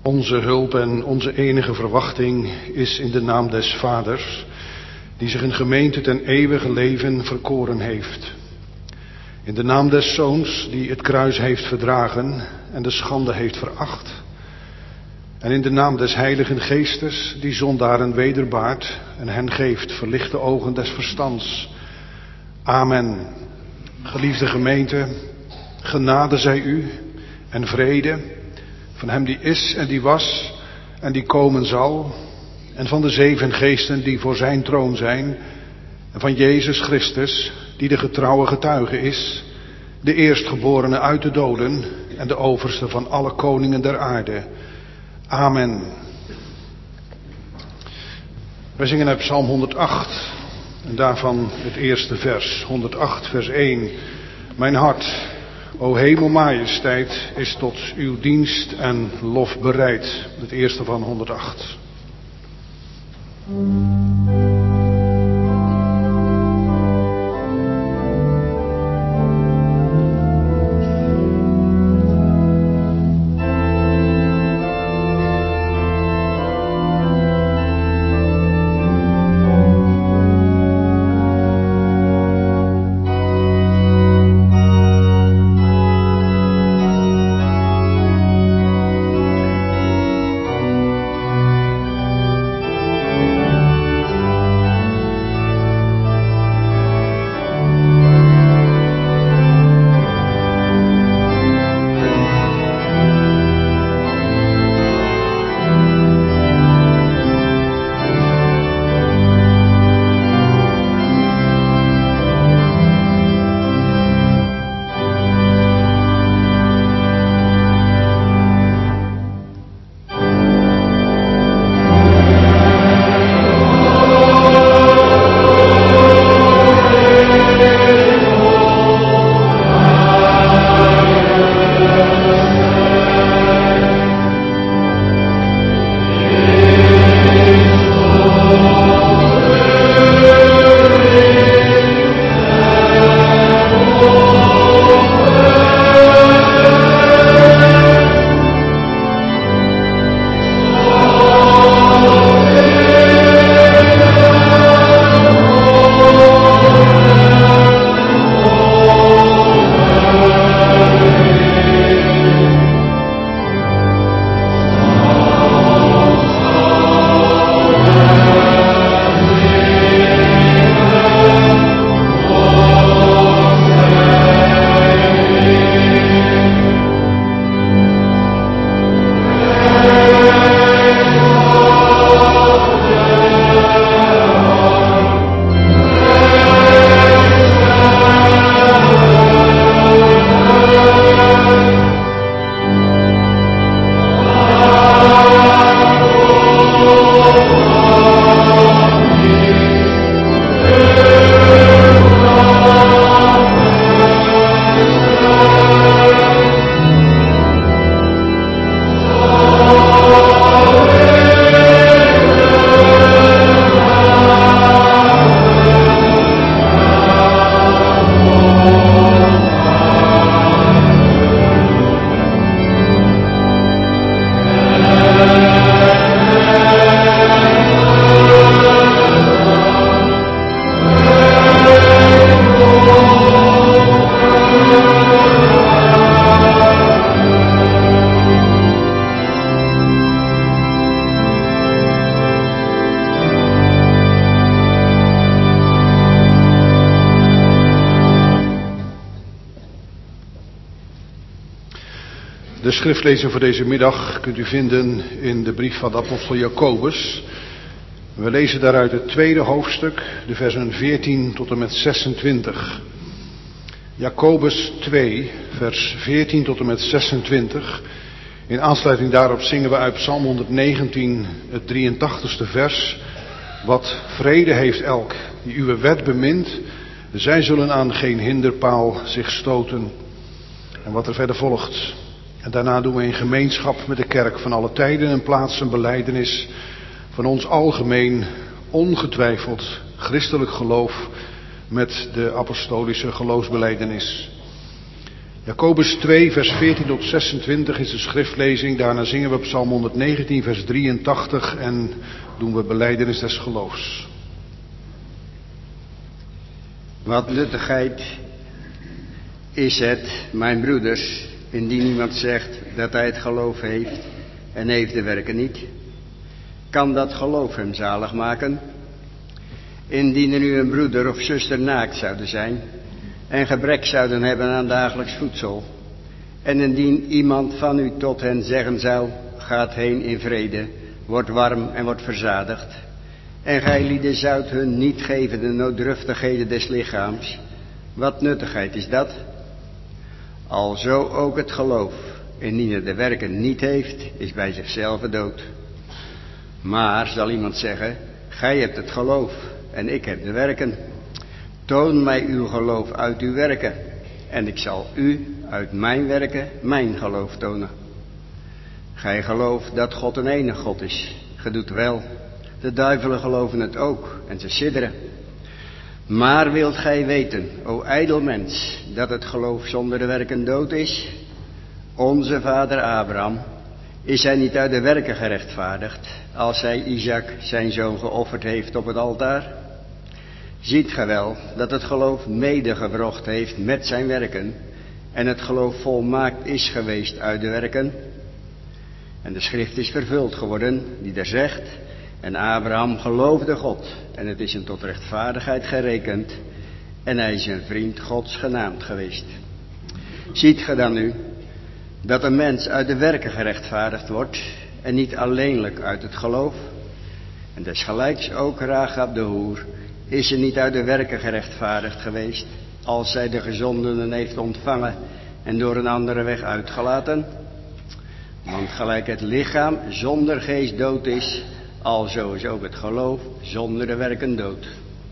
Onze hulp en onze enige verwachting is in de naam des Vaders, die zich een gemeente ten eeuwige leven verkoren heeft. In de naam des Zoons, die het kruis heeft verdragen en de schande heeft veracht. En in de naam des Heiligen Geestes, die zondaren wederbaart en hen geeft verlichte ogen des verstands. Amen. Geliefde gemeente, genade zij u en vrede van hem die is en die was en die komen zal, en van de 7 geesten die voor zijn troon zijn, en van Jezus Christus, die de getrouwe getuige is, de eerstgeborene uit de doden en de overste van alle koningen der aarde. Amen. Wij zingen uit Psalm 108 en daarvan het eerste vers, 108 vers 1. Mijn hart, o hemelmajesteit, is tot uw dienst en lof bereid. Het eerste van 108. De schriftlezing voor deze middag kunt u vinden in de brief van de apostel Jacobus. We lezen daaruit het 2e hoofdstuk, de versen 14 tot en met 26. Jacobus 2, vers 14 tot en met 26. In aansluiting daarop zingen we uit Psalm 119, het 83ste vers. Wat vrede heeft elk die uw wet bemint, zij zullen aan geen hinderpaal zich stoten. En wat er verder volgt. En daarna doen we in gemeenschap met de kerk van alle tijden en plaatsen belijdenis van ons algemeen, ongetwijfeld christelijk geloof met de apostolische geloofsbelijdenis. Jacobus 2, vers 14 tot 26 is de schriftlezing. Daarna zingen we Psalm 119, vers 83 en doen we belijdenis des geloofs. Wat nuttigheid is het, mijn broeders, indien iemand zegt dat hij het geloof heeft en heeft de werken niet? Kan dat geloof hem zalig maken? Indien er nu een broeder of zuster naakt zouden zijn en gebrek zouden hebben aan dagelijks voedsel, en indien iemand van u tot hen zeggen zou, gaat heen in vrede, wordt warm en wordt verzadigd, en gij lieden zoudt hun niet geven de nooddruftigheden des lichaams, wat nuttigheid is dat? Alzo ook het geloof, indien het de werken niet heeft, is bij zichzelf dood. Maar zal iemand zeggen, gij hebt het geloof en ik heb de werken. Toon mij uw geloof uit uw werken, en ik zal u uit mijn werken mijn geloof tonen. Gij gelooft dat God een enig God is. Ge doet wel. De duivelen geloven het ook, en ze sidderen. Maar wilt gij weten, o ijdel mens, dat het geloof zonder de werken dood is? Onze vader Abraham, is hij niet uit de werken gerechtvaardigd, als hij Isaac zijn zoon geofferd heeft op het altaar? Ziet gij wel dat het geloof medegewrocht heeft met zijn werken, en het geloof volmaakt is geweest uit de werken? En de schrift is vervuld geworden, die daar zegt, en Abraham geloofde God, en het is hem tot rechtvaardigheid gerekend, en hij is een vriend Gods genaamd geweest. Ziet gij dan nu, dat een mens uit de werken gerechtvaardigd wordt, en niet alleenlijk uit het geloof? En desgelijks ook Rahab de hoer, is ze niet uit de werken gerechtvaardigd geweest, als zij de gezondenen heeft ontvangen en door een andere weg uitgelaten? Want gelijk het lichaam zonder geest dood is, alzo is ook het geloof zonder de werken dood.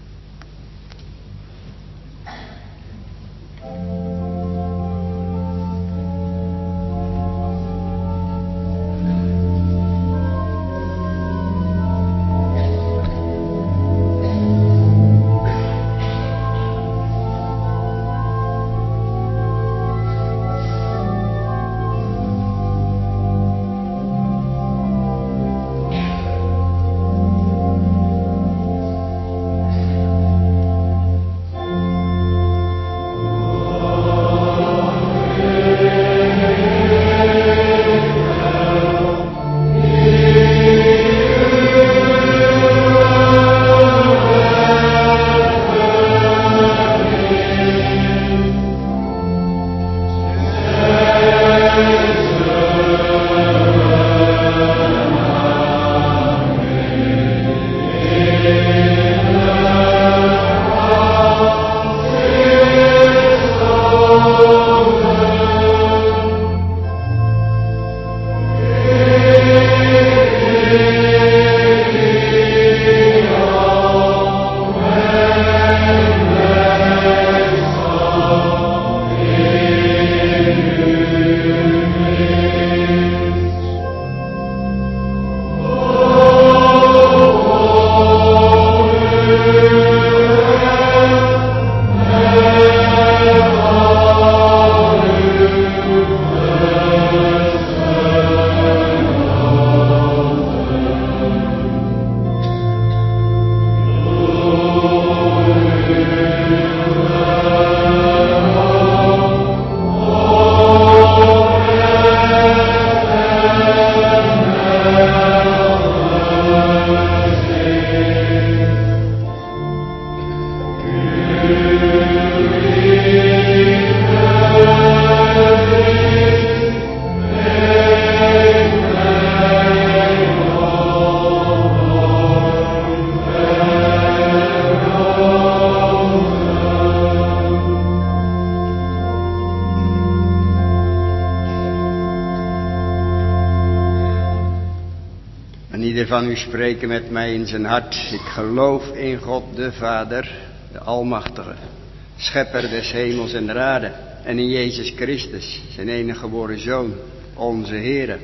Van u spreken met mij in zijn hart. Ik geloof in God de Vader, de Almachtige, Schepper des hemels en der aarde, en in Jezus Christus, zijn enige geboren Zoon, onze Heere,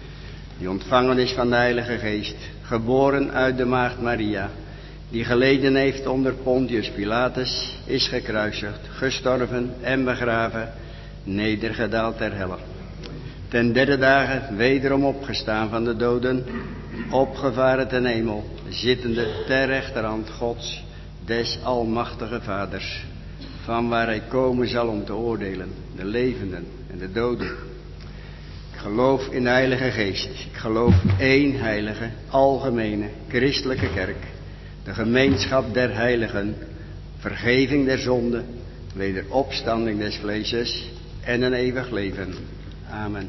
die ontvangen is van de Heilige Geest, geboren uit de maagd Maria, die geleden heeft onder Pontius Pilatus, is gekruisigd, gestorven en begraven, nedergedaald ter helle. Ten derde dagen wederom opgestaan van de doden, opgevaren ten hemel, zittende ter rechterhand Gods, des almachtige Vaders, van waar hij komen zal om te oordelen, de levenden en de doden. Ik geloof in de Heilige Geest. Ik geloof één heilige, algemene, christelijke kerk, de gemeenschap der heiligen, vergeving der zonden, wederopstanding des vleeses en een eeuwig leven. Amen.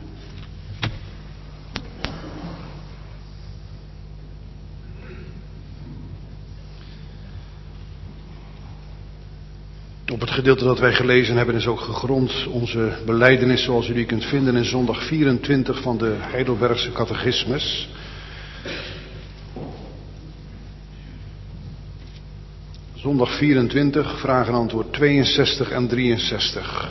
Op het gedeelte dat wij gelezen hebben is ook gegrond onze belijdenis zoals u die kunt vinden in zondag 24 van de Heidelbergse catechismus. Zondag 24, vraag en antwoord 62 en 63.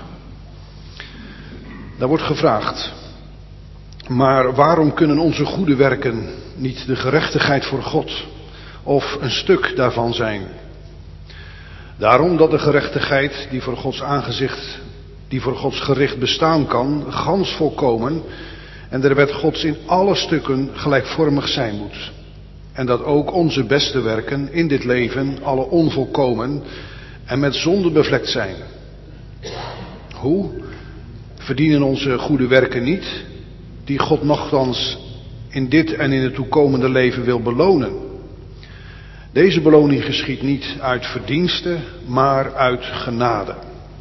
Daar wordt gevraagd: maar waarom kunnen onze goede werken niet de gerechtigheid voor God of een stuk daarvan zijn? Daarom dat de gerechtigheid die voor Gods aangezicht, die voor Gods gericht bestaan kan, gans volkomen en de wet Gods in alle stukken gelijkvormig zijn moet. En dat ook onze beste werken in dit leven alle onvolkomen en met zonde bevlekt zijn. Hoe? Verdienen onze goede werken niet, die God nochtans in dit en in het toekomende leven wil belonen. Deze beloning geschiedt niet uit verdienste, maar uit genade.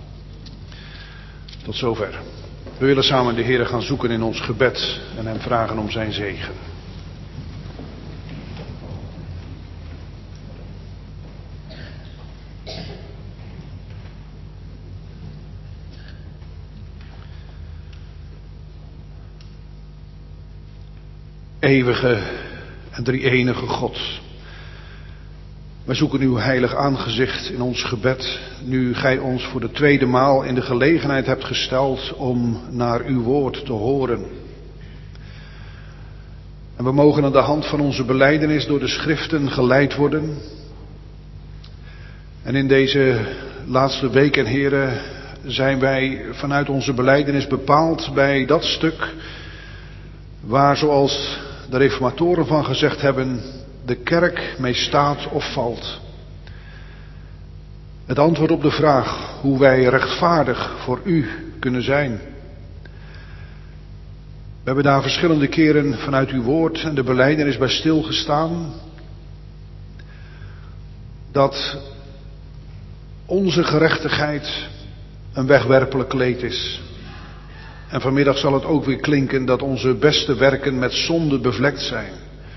Tot zover. We willen samen de Heere gaan zoeken in ons gebed en hem vragen om zijn zegen. Eeuwige en drie-enige God. Wij zoeken uw heilig aangezicht in ons gebed, nu gij ons voor de tweede maal in de gelegenheid hebt gesteld om naar uw woord te horen. En we mogen aan de hand van onze belijdenis door de schriften geleid worden. En in deze laatste weken, heren, zijn wij vanuit onze belijdenis bepaald bij dat stuk waar, zoals de reformatoren van gezegd hebben, de kerk mee staat of valt. Het antwoord op de vraag hoe wij rechtvaardig voor u kunnen zijn. We hebben daar verschillende keren vanuit uw woord en de belijdenis bij stilgestaan. Dat onze gerechtigheid een wegwerpelijk kleed is. En vanmiddag zal het ook weer klinken dat onze beste werken met zonde bevlekt zijn.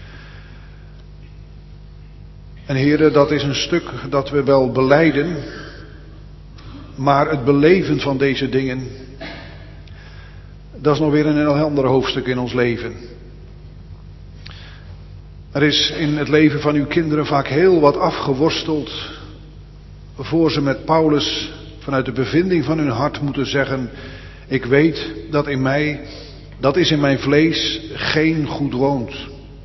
En heren, dat is een stuk dat we wel belijden, maar het beleven van deze dingen, dat is nog weer een heel ander hoofdstuk in ons leven. Er is in het leven van uw kinderen vaak heel wat afgeworsteld, voor ze met Paulus vanuit de bevinding van hun hart moeten zeggen: ik weet dat in mij, dat is in mijn vlees, geen goed woont.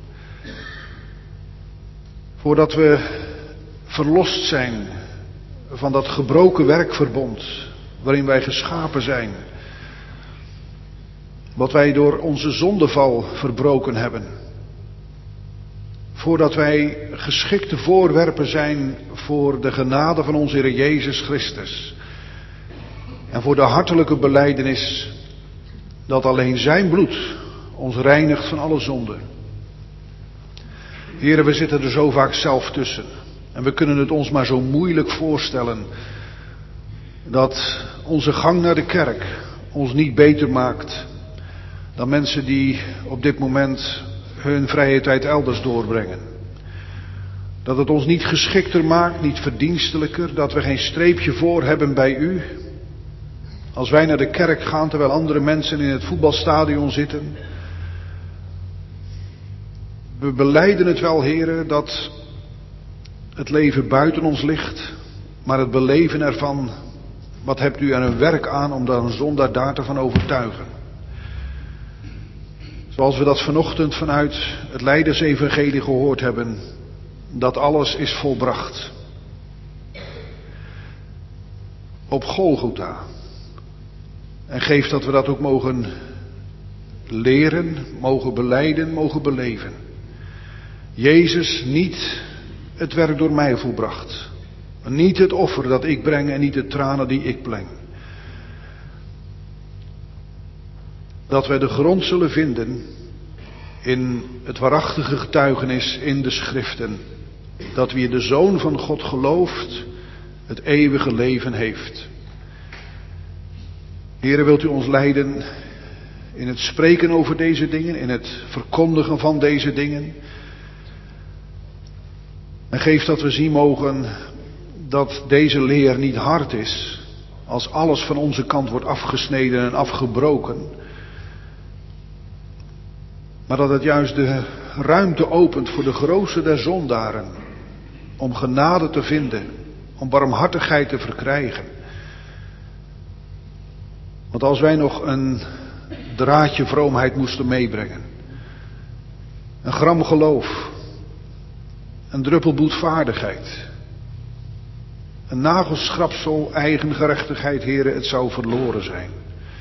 Voordat we verlost zijn van dat gebroken werkverbond waarin wij geschapen zijn, wat wij door onze zondeval verbroken hebben. Voordat wij geschikte voorwerpen zijn voor de genade van onze Heer Jezus Christus. En voor de hartelijke belijdenis dat alleen zijn bloed ons reinigt van alle zonde. Heren, we zitten er zo vaak zelf tussen. En we kunnen het ons maar zo moeilijk voorstellen dat onze gang naar de kerk ons niet beter maakt dan mensen die op dit moment hun vrije tijd elders doorbrengen. Dat het ons niet geschikter maakt, niet verdienstelijker, dat we geen streepje voor hebben bij u. Als wij naar de kerk gaan terwijl andere mensen in het voetbalstadion zitten. We belijden het wel, heren, dat het leven buiten ons ligt, maar het beleven ervan, wat hebt u er een werk aan om dan een zondaar daar te van overtuigen. Zoals we dat vanochtend vanuit het Leidersevangelie gehoord hebben, dat alles is volbracht. Op Golgotha. En geef dat we dat ook mogen leren, mogen belijden, mogen beleven. Jezus, niet het werk door mij volbracht. Niet het offer dat ik breng en niet de tranen die ik pleng. Dat wij de grond zullen vinden in het waarachtige getuigenis in de schriften. Dat wie de Zoon van God gelooft, het eeuwige leven heeft. Heere, wilt u ons leiden in het spreken over deze dingen, in het verkondigen van deze dingen. En geef dat we zien mogen dat deze leer niet hard is, als alles van onze kant wordt afgesneden en afgebroken. Maar dat het juist de ruimte opent voor de grootste der zondaren, om genade te vinden, om barmhartigheid te verkrijgen. Want als wij nog een draadje vroomheid moesten meebrengen, een gram geloof, een druppel boetvaardigheid, een nagelschrapsel eigen gerechtigheid, Heere, het zou verloren zijn.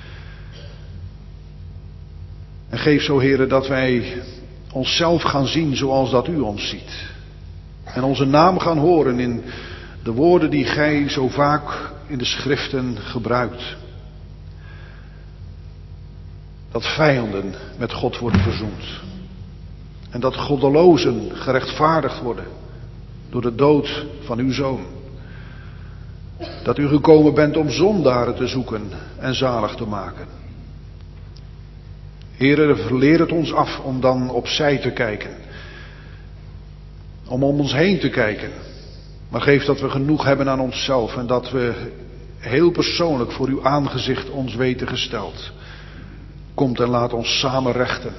En geef zo, Heere, dat wij onszelf gaan zien zoals dat u ons ziet. En onze naam gaan horen in de woorden die gij zo vaak in de schriften gebruikt. Dat vijanden met God worden verzoend. En dat goddelozen gerechtvaardigd worden door de dood van uw Zoon. Dat u gekomen bent om zondaren te zoeken en zalig te maken. Heere, leer het ons af om dan opzij te kijken. Om ons heen te kijken. Maar geef dat we genoeg hebben aan onszelf en dat we heel persoonlijk voor uw aangezicht ons weten gesteld. Komt en laat ons samen rechten.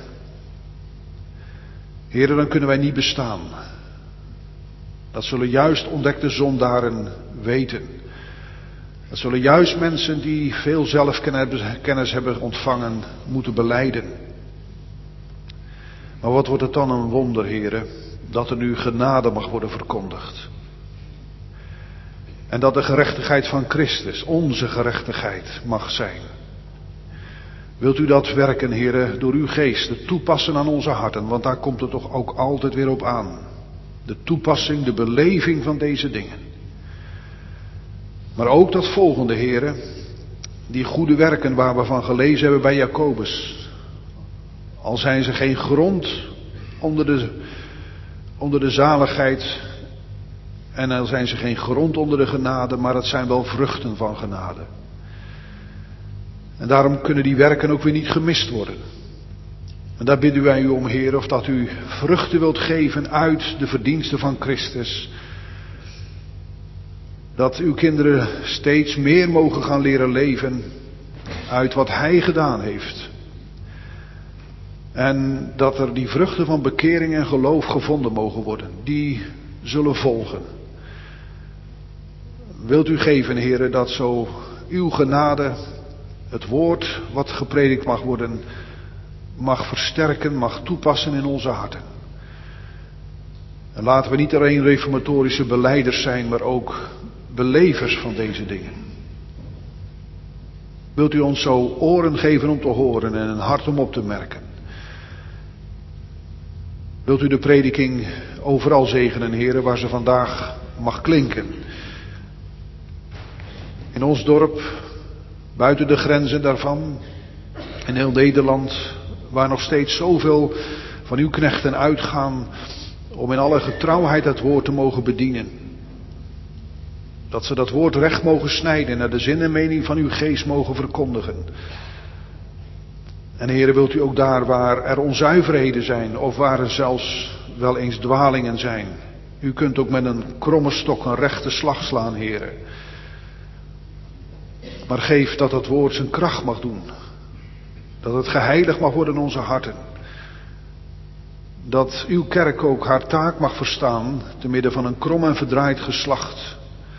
Heere, dan kunnen wij niet bestaan. Dat zullen juist ontdekte zondaren weten. Dat zullen juist mensen die veel zelfkennis hebben ontvangen moeten belijden. Maar wat wordt het dan een wonder, Heere, dat er nu genade mag worden verkondigd. En dat de gerechtigheid van Christus onze gerechtigheid mag zijn. Wilt u dat werken, Heere, door uw geest toepassen aan onze harten, want daar komt het toch ook altijd weer op aan. De toepassing, de beleving van deze dingen. Maar ook dat volgende, Heere, die goede werken waar we van gelezen hebben bij Jacobus. Al zijn ze geen grond onder de zaligheid en al zijn ze geen grond onder de genade, maar het zijn wel vruchten van genade. En daarom kunnen die werken ook weer niet gemist worden. En daar bidden wij u om, Heer, of dat u vruchten wilt geven uit de verdiensten van Christus. Dat uw kinderen steeds meer mogen gaan leren leven uit wat Hij gedaan heeft. En dat er die vruchten van bekering en geloof gevonden mogen worden. Die zullen volgen. Wilt u geven, Heere, dat zo uw genade, het woord wat gepredikt mag worden, mag versterken, mag toepassen in onze harten. En laten we niet alleen reformatorische belijders zijn, maar ook belevers van deze dingen. Wilt u ons zo oren geven om te horen en een hart om op te merken. Wilt u de prediking overal zegenen, Heere, waar ze vandaag mag klinken. In ons dorp, buiten de grenzen daarvan, in heel Nederland, waar nog steeds zoveel van uw knechten uitgaan om in alle getrouwheid het woord te mogen bedienen. Dat ze dat woord recht mogen snijden en naar de zin en mening van uw geest mogen verkondigen. En Heere, wilt u ook daar waar er onzuiverheden zijn of waar er zelfs wel eens dwalingen zijn. U kunt ook met een kromme stok een rechte slag slaan, Heere. Maar geef dat het woord zijn kracht mag doen. Dat het geheiligd mag worden in onze harten. Dat uw kerk ook haar taak mag verstaan te midden van een krom en verdraaid geslacht.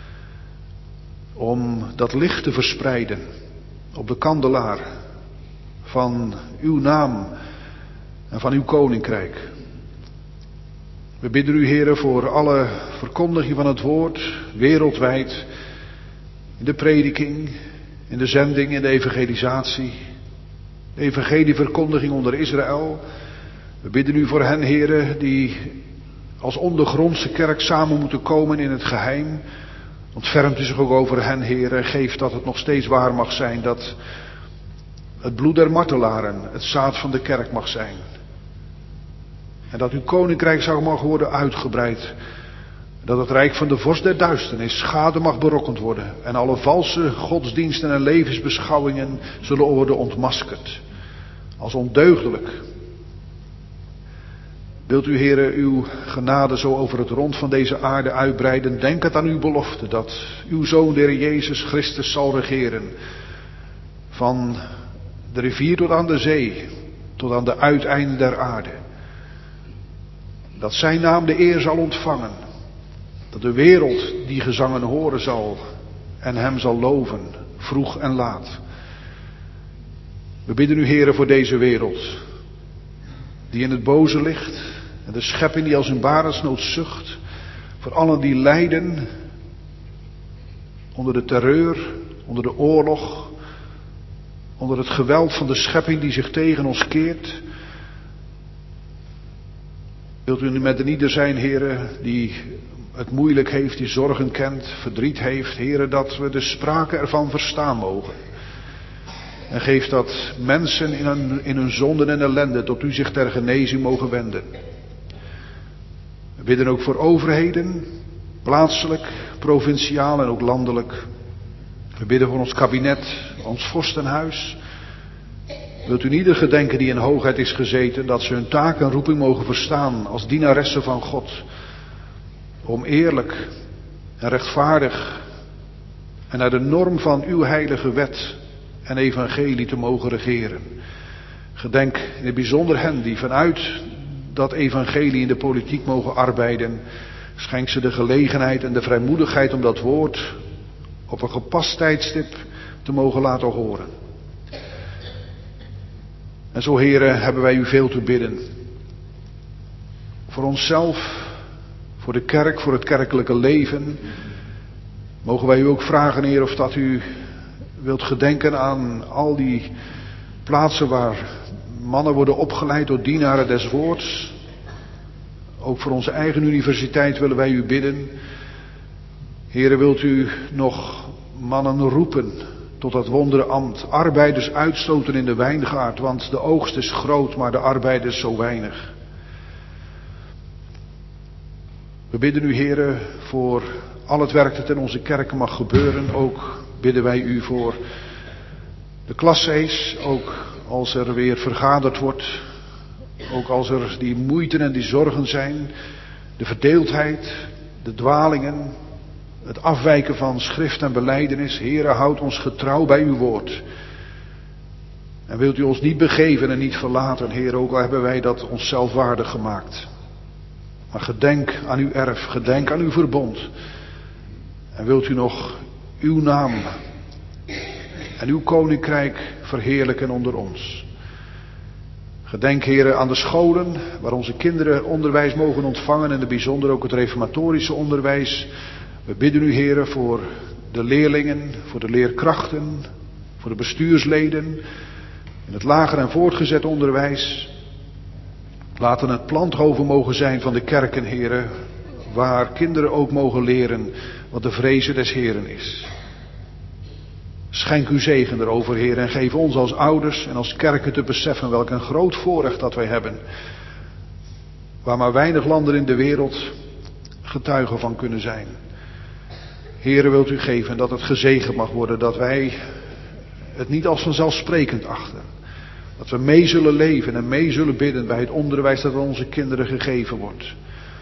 Om dat licht te verspreiden op de kandelaar van uw naam en van uw koninkrijk. We bidden u, Heere, voor alle verkondiging van het woord wereldwijd, in de prediking, in de zending, in de evangelisatie, de evangelieverkondiging onder Israël. We bidden u voor hen, heren, die als ondergrondse kerk samen moeten komen in het geheim. Ontfermt u zich ook over hen, heren. Geef dat het nog steeds waar mag zijn dat het bloed der martelaren het zaad van de kerk mag zijn. En dat uw koninkrijk zou mogen worden uitgebreid. Dat het rijk van de vorst der duisternis schade mag berokkend worden. En alle valse godsdiensten en levensbeschouwingen zullen worden ontmaskerd. Als ondeugdelijk. Wilt u, heren, uw genade zo over het rond van deze aarde uitbreiden. Denk het aan uw belofte dat uw Zoon, de Heer Jezus Christus, zal regeren. Van de rivier tot aan de zee, tot aan de uiteinden der aarde. Dat zijn naam de eer zal ontvangen. Dat de wereld die gezangen horen zal en hem zal loven, vroeg en laat. We bidden u, heren, voor deze wereld, die in het boze ligt, en de schepping die als een barensnood zucht, voor allen die lijden onder de terreur, onder de oorlog, onder het geweld van de schepping die zich tegen ons keert. Wilt u nu met een ieder zijn, heren, die het moeilijk heeft, die zorgen kent, verdriet heeft, heren, dat we de sprake ervan verstaan mogen. En geef dat mensen in hun zonden en ellende tot u zich ter genezing mogen wenden. We bidden ook voor overheden, plaatselijk, provinciaal en ook landelijk. We bidden voor ons kabinet, ons vorstenhuis. Wilt u in ieder gedenken die in hoogheid is gezeten, dat ze hun taak en roeping mogen verstaan als dienaressen van God. Om eerlijk en rechtvaardig en naar de norm van uw heilige wet en evangelie te mogen regeren. Gedenk in het bijzonder hen die vanuit dat evangelie in de politiek mogen arbeiden. Schenk ze de gelegenheid en de vrijmoedigheid om dat woord op een gepast tijdstip te mogen laten horen. En zo, heren, hebben wij u veel te bidden. Voor onszelf, voor de kerk, voor het kerkelijke leven. Mogen wij u ook vragen, Heer, of dat u wilt gedenken aan al die plaatsen waar mannen worden opgeleid door dienaren des woords. Ook voor onze eigen universiteit willen wij u bidden. Heere, wilt u nog mannen roepen tot dat wondere ambt. Arbeiders uitstoten in de wijngaard, want de oogst is groot, maar de arbeiders zo weinig. We bidden u, Heere, voor al het werk dat in onze kerken mag gebeuren. Ook bidden wij u voor de klassees, ook als er weer vergaderd wordt. Ook als er die moeite en die zorgen zijn. De verdeeldheid, de dwalingen, het afwijken van schrift en belijdenis. Heere, houd ons getrouw bij uw woord. En wilt u ons niet begeven en niet verlaten, Heer, ook al hebben wij dat onszelf waardig gemaakt. Maar gedenk aan uw erf, gedenk aan uw verbond. En wilt u nog uw naam en uw koninkrijk verheerlijken onder ons. Gedenk, heren, aan de scholen waar onze kinderen onderwijs mogen ontvangen en in het bijzonder ook het reformatorische onderwijs. We bidden u, heren, voor de leerlingen, voor de leerkrachten, voor de bestuursleden in het lager en voortgezet onderwijs. Laten het planthoven mogen zijn van de kerken, heren, waar kinderen ook mogen leren wat de vrezen des Heren is. Schenk uw zegen erover, Heer, en geef ons als ouders en als kerken te beseffen welk een groot voorrecht dat wij hebben. Waar maar weinig landen in de wereld getuigen van kunnen zijn. Heere, wilt u geven dat het gezegend mag worden, dat wij het niet als vanzelfsprekend achten. Dat we mee zullen leven en mee zullen bidden bij het onderwijs dat aan onze kinderen gegeven wordt.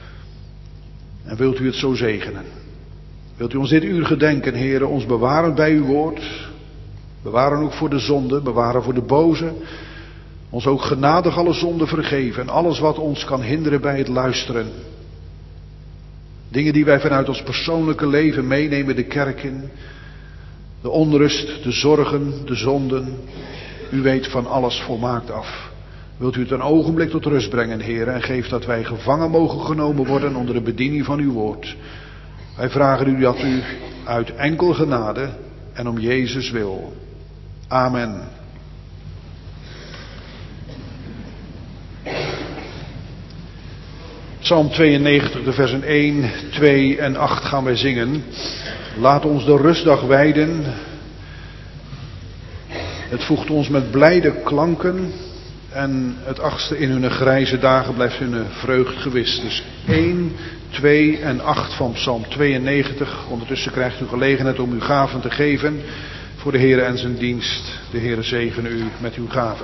En wilt u het zo zegenen. Wilt u ons dit uur gedenken, Heere, ons bewaren bij uw woord. Bewaren ook voor de zonde, bewaren voor de boze. Ons ook genadig alle zonden vergeven en alles wat ons kan hinderen bij het luisteren. Dingen die wij vanuit ons persoonlijke leven meenemen de kerk in. De onrust, de zorgen, de zonden. U weet van alles volmaakt af. Wilt u het een ogenblik tot rust brengen, Heer, en geef dat wij gevangen mogen genomen worden onder de bediening van uw woord. Wij vragen u dat u uit enkel genade en om Jezus wil. Amen. Psalm 92, de versen 1, 2 en 8 gaan wij zingen. Laat ons de rustdag wijden. Het voegt ons met blijde klanken. En het 8e in hun grijze dagen blijft hun vreugd gewist. Dus 1, 2 en 8 van Psalm 92. Ondertussen krijgt u gelegenheid om uw gaven te geven voor de Heere en zijn dienst. De Heere zegene u met uw gaven.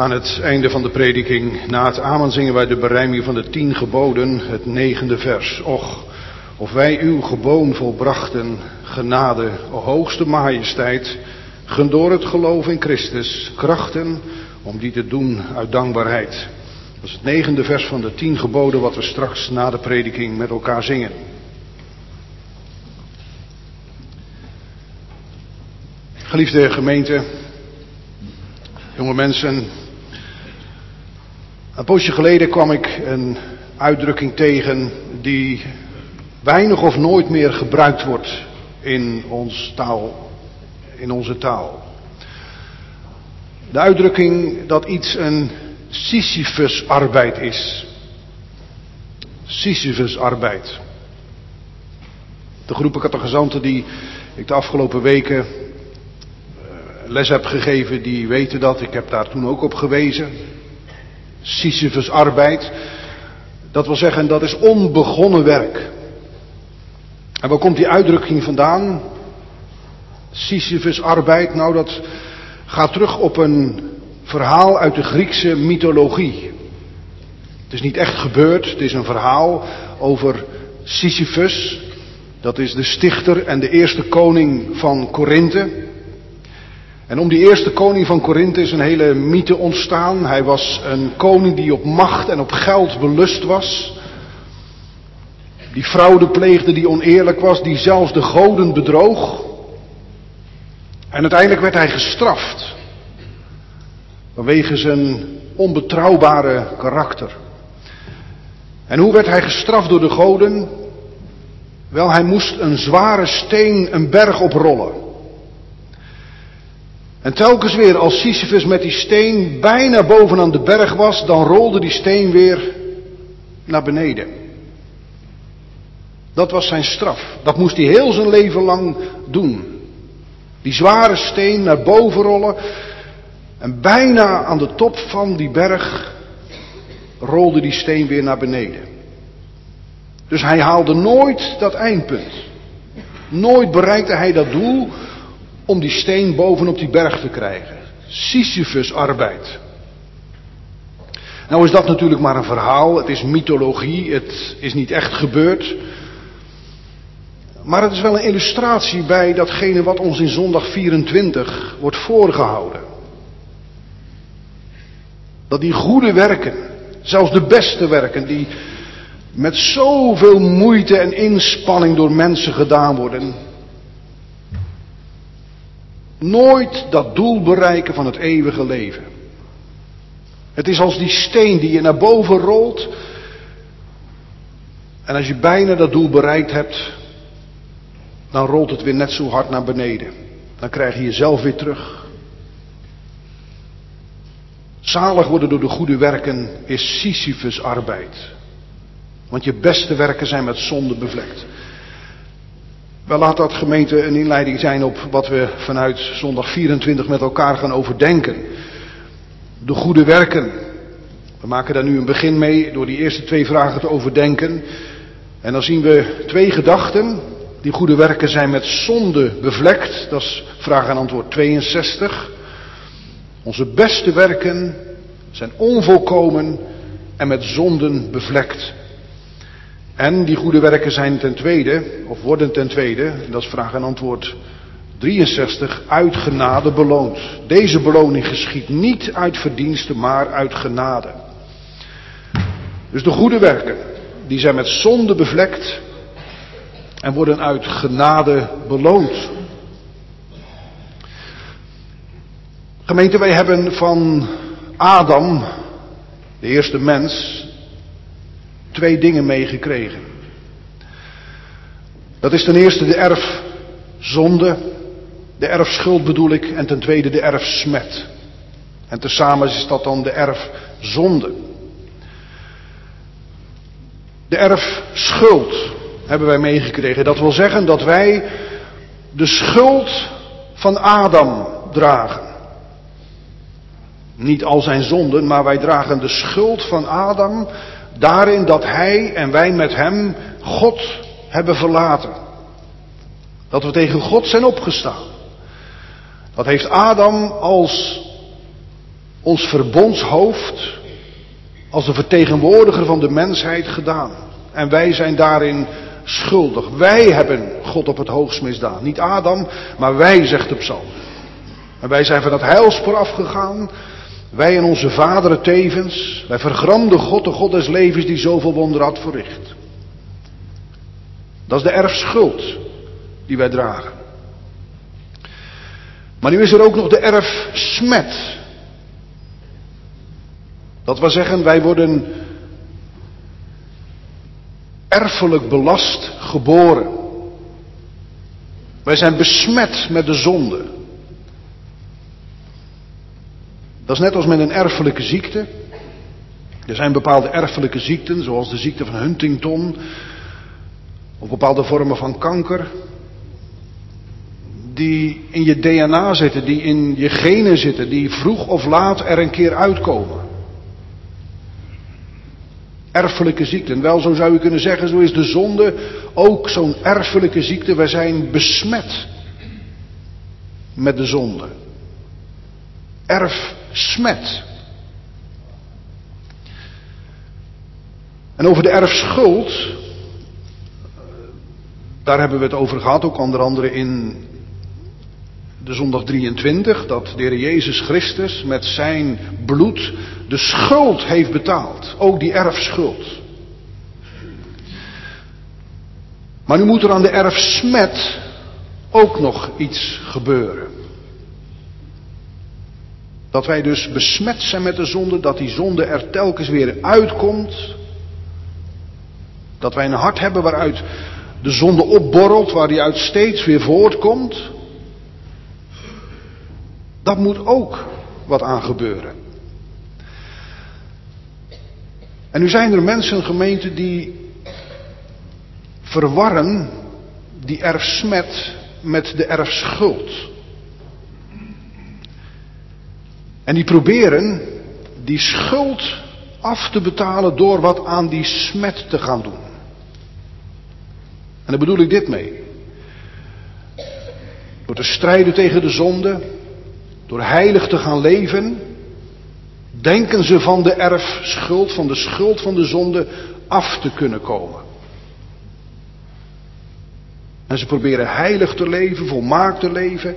Aan het einde van de prediking, na het amen, zingen wij de berijming van de 10 geboden, het 9e vers. Och, of wij uw geboon volbrachten, genade, o hoogste majesteit, gun door het geloof in Christus krachten om die te doen uit dankbaarheid. Dat is het 9e vers van de 10 geboden wat we straks na de prediking met elkaar zingen. Geliefde gemeente, jonge mensen, een poosje geleden kwam ik een uitdrukking tegen die weinig of nooit meer gebruikt wordt in onze taal. De uitdrukking dat iets een Sisyphus-arbeid is. Sisyphus-arbeid. De groepen catechizanten die ik de afgelopen weken les heb gegeven, die weten dat. Ik heb daar toen ook op gewezen. Sisyphus-arbeid. Dat wil zeggen, dat is onbegonnen werk. En waar komt die uitdrukking vandaan? Sisyphus-arbeid, nou dat gaat terug op een verhaal uit de Griekse mythologie. Het is niet echt gebeurd, het is een verhaal over Sisyphus. Dat is de stichter en de eerste koning van Korinthe. En om die eerste koning van Korinthe is een hele mythe ontstaan. Hij was een koning die op macht en op geld belust was. Die fraude pleegde, die oneerlijk was, die zelfs de goden bedroog. En uiteindelijk werd hij gestraft. Vanwege zijn onbetrouwbare karakter. En hoe werd hij gestraft door de goden? Wel, hij moest een zware steen een berg oprollen. En telkens weer als Sisyphus met die steen bijna bovenaan de berg was, dan rolde die steen weer naar beneden. Dat was zijn straf. Dat moest hij heel zijn leven lang doen. Die zware steen naar boven rollen. En bijna aan de top van die berg rolde die steen weer naar beneden. Dus hij haalde nooit dat eindpunt. Nooit bereikte hij dat doel om die steen bovenop die berg te krijgen. Sisyphus-arbeid. Nou is dat natuurlijk maar een verhaal. Het is mythologie. Het is niet echt gebeurd. Maar het is wel een illustratie bij datgene wat ons in zondag 24 wordt voorgehouden. Dat die goede werken, zelfs de beste werken, die met zoveel moeite en inspanning door mensen gedaan worden, nooit dat doel bereiken van het eeuwige leven. Het is als die steen die je naar boven rolt. En als je bijna dat doel bereikt hebt, dan rolt het weer net zo hard naar beneden. Dan krijg je jezelf weer terug. Zalig worden door de goede werken is Sisyphus-arbeid. Want je beste werken zijn met zonde bevlekt. Wel, laat dat, gemeente, een inleiding zijn op wat we vanuit zondag 24 met elkaar gaan overdenken. De goede werken. We maken daar nu een begin mee door die eerste 2 vragen te overdenken. En dan zien we 2 gedachten. Die goede werken zijn met zonde bevlekt. Dat is vraag en antwoord 62. Onze beste werken zijn onvolkomen en met zonden bevlekt. En die goede werken zijn ten tweede, of worden ten tweede, dat is vraag en antwoord 63, uit genade beloond. Deze beloning geschiedt niet uit verdiensten, maar uit genade. Dus de goede werken, die zijn met zonde bevlekt en worden uit genade beloond. Gemeente, wij hebben van Adam, de eerste mens, 2 dingen meegekregen. Dat is ten eerste de erfzonde, de erfschuld bedoel ik, en ten tweede de erfsmet. En tezamen is dat dan de erfzonde. De erfschuld hebben wij meegekregen. Dat wil zeggen dat wij de schuld van Adam dragen. Niet al zijn zonden, maar wij dragen de schuld van Adam daarin dat hij en wij met hem God hebben verlaten. Dat we tegen God zijn opgestaan. Dat heeft Adam als ons verbondshoofd als de vertegenwoordiger van de mensheid gedaan. En wij zijn daarin schuldig. Wij hebben God op het hoogst misdaan. Niet Adam, maar wij, zegt de psalm. En wij zijn van het heilspoor afgegaan. Wij en onze vaderen tevens. Wij vergramden God, de God des levens die zoveel wonderen had verricht. Dat is de erfschuld die wij dragen. Maar nu is er ook nog de erfsmet. Dat wil zeggen, wij worden erfelijk belast geboren. Wij zijn besmet met de zonde. Dat is net als met een erfelijke ziekte. Er zijn bepaalde erfelijke ziekten, zoals de ziekte van Huntington, of bepaalde vormen van kanker, die in je DNA zitten, die in je genen zitten, die vroeg of laat er een keer uitkomen. Erfelijke ziekten. Wel, zo zou je kunnen zeggen, zo is de zonde ook zo'n erfelijke ziekte. Wij zijn besmet met de zonde. Erfsmet. En over de erfschuld, daar hebben we het over gehad, ook onder andere in de zondag 23, dat de Heer Jezus Christus met zijn bloed de schuld heeft betaald. Ook die erfschuld. Maar nu moet er aan de erfsmet ook nog iets gebeuren. Dat wij dus besmet zijn met de zonde, dat die zonde er telkens weer uitkomt. Dat wij een hart hebben waaruit de zonde opborrelt, waar die uit steeds weer voortkomt. Dat moet ook wat aan gebeuren. En nu zijn er mensen, gemeente, die verwarren die erfsmet met de erfschuld. En die proberen die schuld af te betalen door wat aan die smet te gaan doen. En daar bedoel ik dit mee. Door te strijden tegen de zonde, door heilig te gaan leven, denken ze van de erfschuld, van de schuld van de zonde af te kunnen komen. En ze proberen heilig te leven, volmaakt te leven.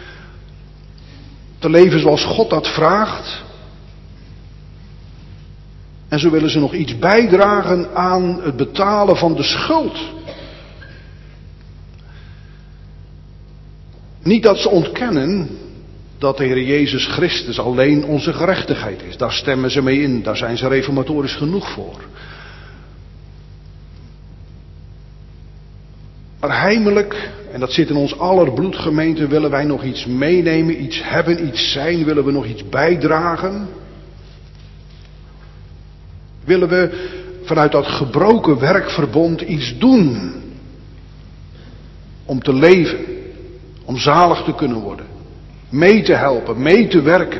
Te leven zoals God dat vraagt. En zo willen ze nog iets bijdragen aan het betalen van de schuld. Niet dat ze ontkennen dat de Heer Jezus Christus alleen onze gerechtigheid is. Daar stemmen ze mee in, daar zijn ze reformatorisch genoeg voor. Maar heimelijk, en dat zit in ons aller bloedgemeente, willen wij nog iets meenemen, iets hebben, iets zijn, willen we nog iets bijdragen. Willen we vanuit dat gebroken werkverbond iets doen om te leven, om zalig te kunnen worden, mee te helpen, mee te werken.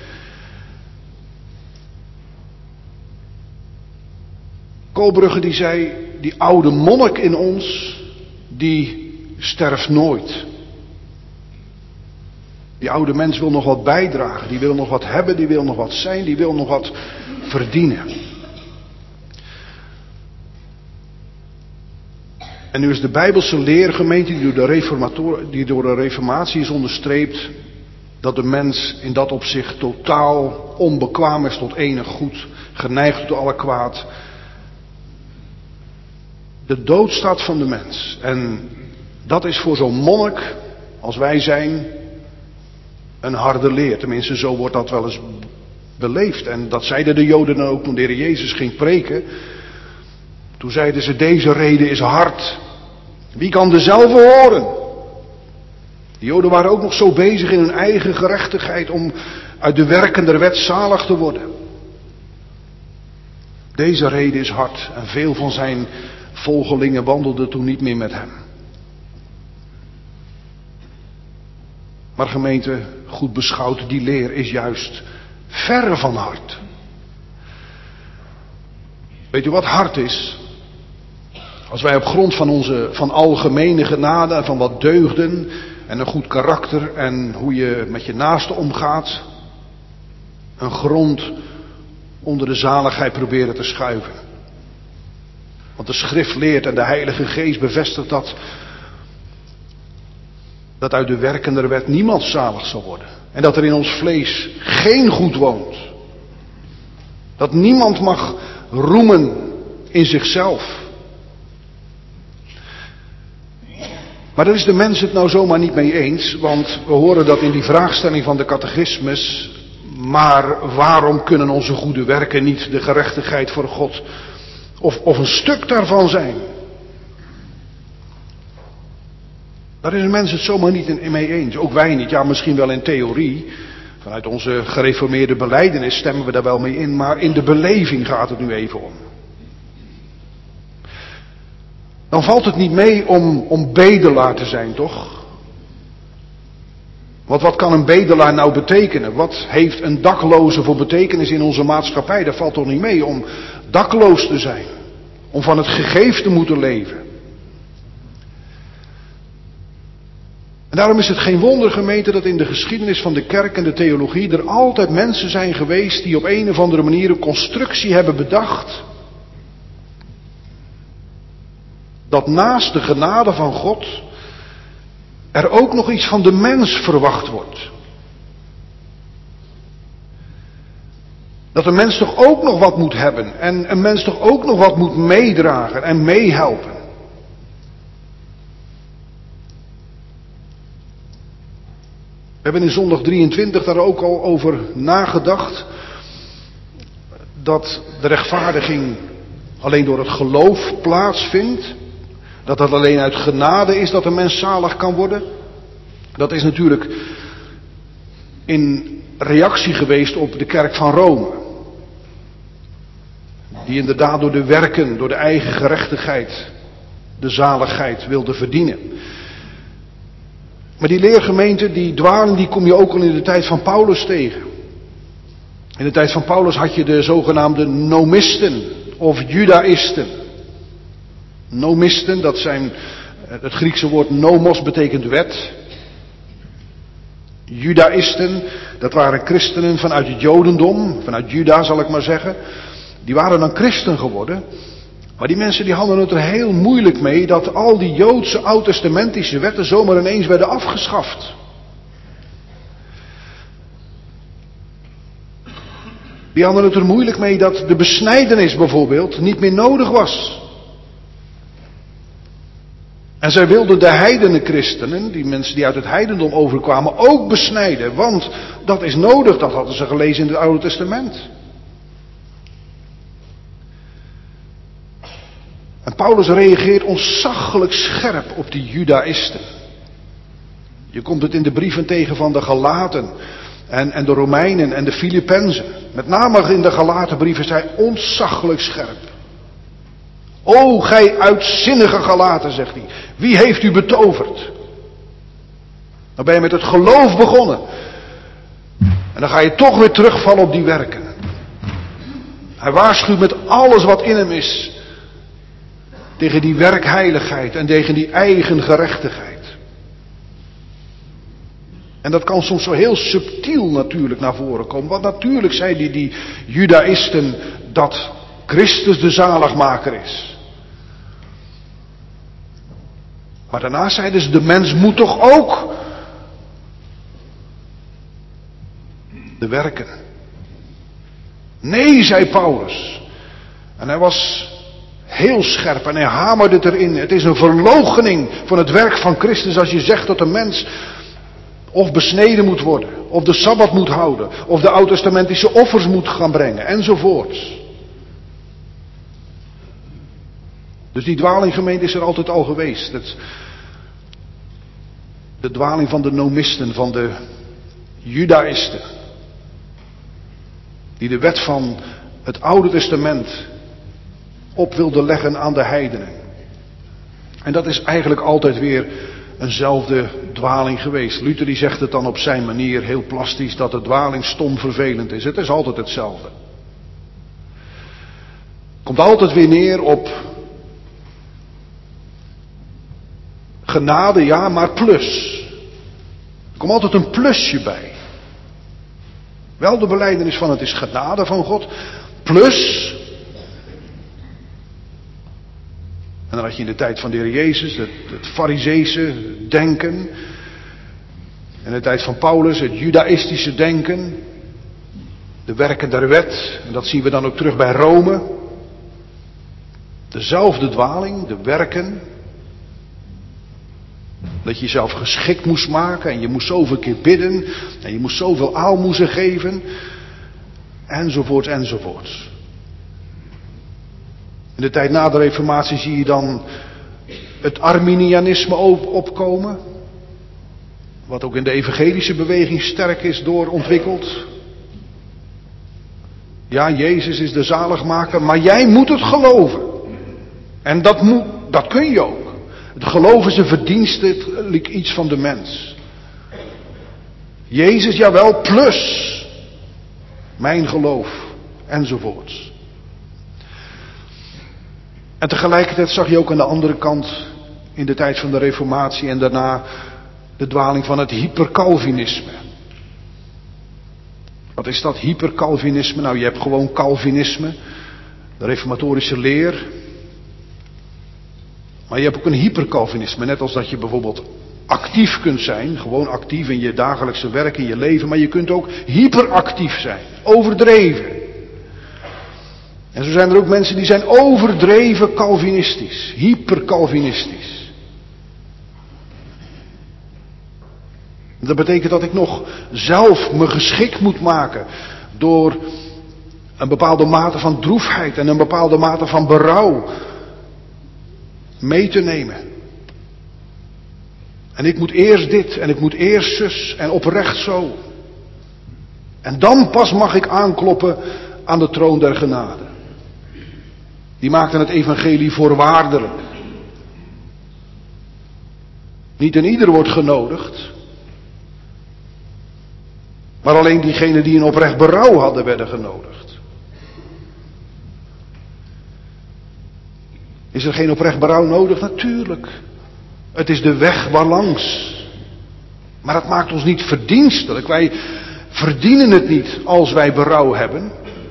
Koolbrugge die zei, die oude monnik in ons, die sterft nooit. Die oude mens wil nog wat bijdragen, die wil nog wat hebben, die wil nog wat zijn, die wil nog wat verdienen. En nu is de Bijbelse leergemeente die door de reformatie is onderstreept, dat de mens in dat opzicht totaal onbekwaam is tot enig goed, geneigd tot alle kwaad. De dood staat van de mens. En dat is voor zo'n monnik als wij zijn een harde leer. Tenminste, zo wordt dat wel eens beleefd. En dat zeiden de Joden dan ook toen de Heer Jezus ging preken. Toen zeiden ze, deze rede is hard. Wie kan dezelfde horen? De Joden waren ook nog zo bezig in hun eigen gerechtigheid om uit de werken der wet zalig te worden. Deze rede is hard. En veel van zijn volgelingen wandelden toen niet meer met hem. Maar gemeente, goed beschouwd, die leer is juist verre van hard. Weet u wat hard is? Als wij op grond van algemene genade en van wat deugden en een goed karakter en hoe je met je naaste omgaat, een grond onder de zaligheid proberen te schuiven. Want de schrift leert en de Heilige Geest bevestigt dat uit de werken der wet niemand zalig zal worden. En dat er in ons vlees geen goed woont. Dat niemand mag roemen in zichzelf. Maar daar is de mens het nou zomaar niet mee eens, want we horen dat in die vraagstelling van de catechismus. Maar waarom kunnen onze goede werken niet de gerechtigheid voor God of een stuk daarvan zijn? Daar is de mens het zomaar niet mee eens. Ook wij niet. Ja, misschien wel in theorie. Vanuit onze gereformeerde belijdenis stemmen we daar wel mee in. Maar in de beleving gaat het nu even om. Dan valt het niet mee om bedelaar te zijn, toch? Want wat kan een bedelaar nou betekenen? Wat heeft een dakloze voor betekenis in onze maatschappij? Dat valt toch niet mee om dakloos te zijn. Om van het gegeven te moeten leven. En daarom is het geen wonder, gemeente, dat in de geschiedenis van de kerk en de theologie er altijd mensen zijn geweest die op een of andere manier een constructie hebben bedacht. Dat naast de genade van God er ook nog iets van de mens verwacht wordt. Dat een mens toch ook nog wat moet hebben en een mens toch ook nog wat moet meedragen en meehelpen. We hebben in zondag 23 daar ook al over nagedacht. Dat de rechtvaardiging alleen door het geloof plaatsvindt. Dat het alleen uit genade is dat een mens zalig kan worden. Dat is natuurlijk in reactie geweest op de kerk van Rome. Die inderdaad door de werken, door de eigen gerechtigheid, de zaligheid wilde verdienen. Maar die leergemeente, die dwaling, die kom je ook al in de tijd van Paulus tegen. In de tijd van Paulus had je de zogenaamde nomisten of judaïsten. Nomisten, dat zijn, het Griekse woord nomos betekent wet. Judaïsten, dat waren christenen vanuit het Jodendom, vanuit Juda zal ik maar zeggen. Die waren dan christen geworden. Maar die mensen die hadden het er heel moeilijk mee dat al die Joodse oud-testamentische wetten zomaar ineens werden afgeschaft. Die hadden het er moeilijk mee dat de besnijdenis bijvoorbeeld niet meer nodig was. En zij wilden de heidenenchristenen, die mensen die uit het heidendom overkwamen, ook besnijden. Want dat is nodig, dat hadden ze gelezen in het Oude Testament. En Paulus reageert ontzaglijk scherp op die judaïsten. Je komt het in de brieven tegen van de Galaten en de Romeinen en de Filippenzen. Met name in de Galatenbrief is hij ontzaglijk scherp. O, gij uitzinnige Galaten, zegt hij. Wie heeft u betoverd? Dan ben je met het geloof begonnen. En dan ga je toch weer terugvallen op die werken. Hij waarschuwt met alles wat in hem is. Tegen die werkheiligheid en tegen die eigen gerechtigheid. En dat kan soms zo heel subtiel natuurlijk naar voren komen. Want natuurlijk zeiden die judaïsten dat Christus de zaligmaker is. Maar daarna zeiden ze, de mens moet toch ook de werken. Nee, zei Paulus. En hij was heel scherp en hij hamerde het erin. Het is een verloochening van het werk van Christus als je zegt dat een mens of besneden moet worden, of de Sabbat moet houden, of de oud-testamentische offers moet gaan brengen, enzovoorts. Dus die dwalinggemeente is er altijd al geweest. De dwaling van de nomisten, van de judaïsten. Die de wet van het Oude Testament op wilden leggen aan de heidenen. En dat is eigenlijk altijd weer eenzelfde dwaling geweest. Luther die zegt het dan op zijn manier heel plastisch dat de dwaling stom vervelend is. Het is altijd hetzelfde. Komt altijd weer neer op genade, ja, maar plus. Er komt altijd een plusje bij. Wel de belijdenis van het is genade van God. Plus. En dan had je in de tijd van de Heer Jezus het fariseese denken. In de tijd van Paulus het judaïstische denken. De werken der wet. En dat zien we dan ook terug bij Rome. Dezelfde dwaling, de werken. Dat je jezelf geschikt moest maken en je moest zoveel keer bidden. En je moest zoveel aalmoezen geven. Enzovoort, enzovoort. In de tijd na de Reformatie zie je dan het Arminianisme opkomen. Wat ook in de evangelische beweging sterk is doorontwikkeld. Ja, Jezus is de zaligmaker, maar jij moet het geloven. En dat kun je ook. Het geloof is een verdienstelijk iets van de mens. Jezus, jawel, plus mijn geloof, enzovoorts. En tegelijkertijd zag je ook aan de andere kant, in de tijd van de Reformatie en daarna, de dwaling van het hypercalvinisme. Wat is dat hypercalvinisme? Nou, je hebt gewoon Calvinisme, de reformatorische leer. Maar je hebt ook een hypercalvinisme, net als dat je bijvoorbeeld actief kunt zijn, gewoon actief in je dagelijkse werk, in je leven, maar je kunt ook hyperactief zijn, overdreven. En zo zijn er ook mensen die zijn overdreven calvinistisch, hypercalvinistisch. Dat betekent dat ik nog zelf me geschikt moet maken door een bepaalde mate van droefheid en een bepaalde mate van berouw mee te nemen. En ik moet eerst dit en ik moet eerst zus en oprecht zo. En dan pas mag ik aankloppen aan de troon der genade. Die maakten het evangelie voorwaardelijk. Niet en ieder wordt genodigd. Maar alleen diegenen die een oprecht berouw hadden werden genodigd. Is er geen oprecht berouw nodig? Natuurlijk. Het is de weg waarlangs. Maar het maakt ons niet verdienstelijk. Wij verdienen het niet als wij berouw hebben.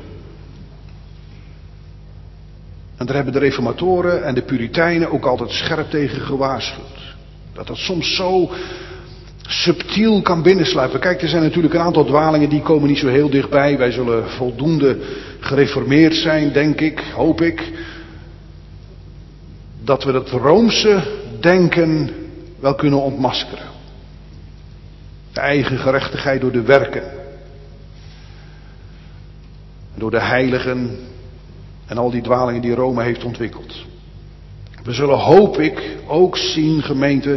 En daar hebben de reformatoren en de Puritijnen ook altijd scherp tegen gewaarschuwd. Dat soms zo subtiel kan binnensluipen. Kijk, er zijn natuurlijk een aantal dwalingen die komen niet zo heel dichtbij. Wij zullen voldoende gereformeerd zijn, denk ik, hoop ik. Dat we het Roomse denken wel kunnen ontmaskeren. De eigen gerechtigheid door de werken. Door de heiligen en al die dwalingen die Rome heeft ontwikkeld. We zullen, hoop ik, ook zien, gemeente,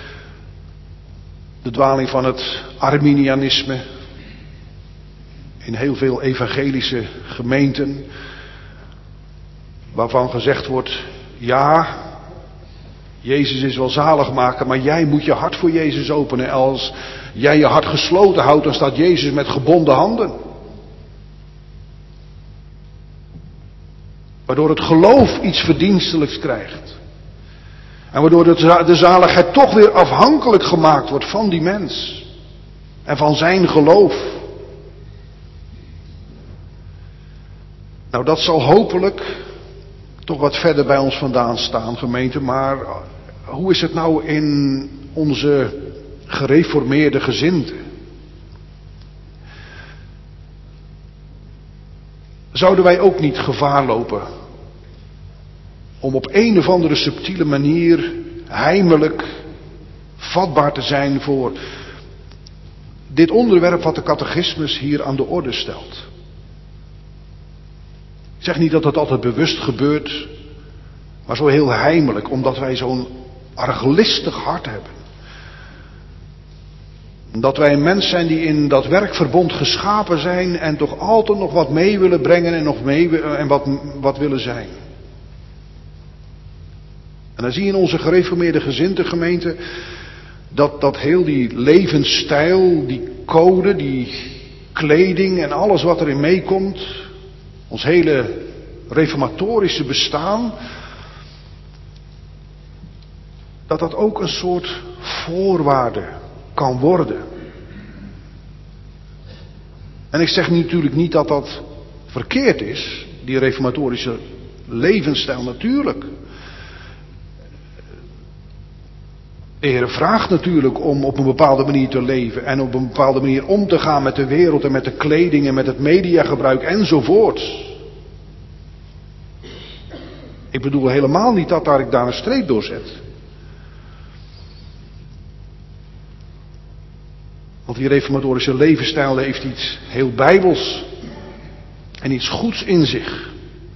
de dwaling van het Arminianisme. In heel veel evangelische gemeenten. Waarvan gezegd wordt, ja, Jezus is wel zaligmaker, maar jij moet je hart voor Jezus openen. Als jij je hart gesloten houdt, dan staat Jezus met gebonden handen. Waardoor het geloof iets verdienstelijks krijgt. En waardoor de zaligheid toch weer afhankelijk gemaakt wordt van die mens. En van zijn geloof. Nou, dat zal hopelijk toch wat verder bij ons vandaan staan, gemeente. Maar hoe is het nou in onze gereformeerde gezindte? Zouden wij ook niet gevaar lopen om op een of andere subtiele manier heimelijk vatbaar te zijn voor dit onderwerp wat de catechismus hier aan de orde stelt? Ik zeg niet dat het altijd bewust gebeurt, maar zo heel heimelijk, omdat wij zo'n arglistig hart hebben. Dat wij een mens zijn die in dat werkverbond geschapen zijn en toch altijd nog wat mee willen brengen en wat willen zijn. En dan zie je in onze gereformeerde gezintengemeente dat heel die levensstijl, die code, die kleding en alles wat erin meekomt, ons hele reformatorische bestaan, dat ook een soort voorwaarde kan worden. En ik zeg natuurlijk niet dat dat verkeerd is, die reformatorische levensstijl, natuurlijk. De Heer vraagt natuurlijk om op een bepaalde manier te leven en op een bepaalde manier om te gaan met de wereld en met de kleding en met het mediagebruik enzovoort. Ik bedoel helemaal niet dat ik daar een streep door zet. Want die reformatorische levensstijl heeft iets heel bijbels en iets goeds in zich.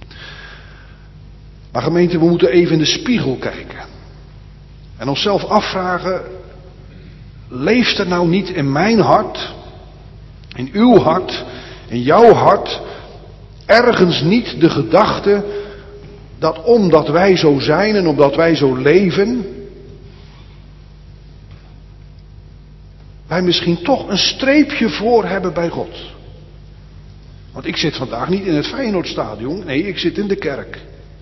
Maar gemeente, we moeten even in de spiegel kijken. En onszelf afvragen, leeft er nou niet in mijn hart, in uw hart, in jouw hart, ergens niet de gedachte dat omdat wij zo zijn en omdat wij zo leven, wij misschien toch een streepje voor hebben bij God. Want ik zit vandaag niet in het Feyenoordstadion, nee, ik zit in de kerk.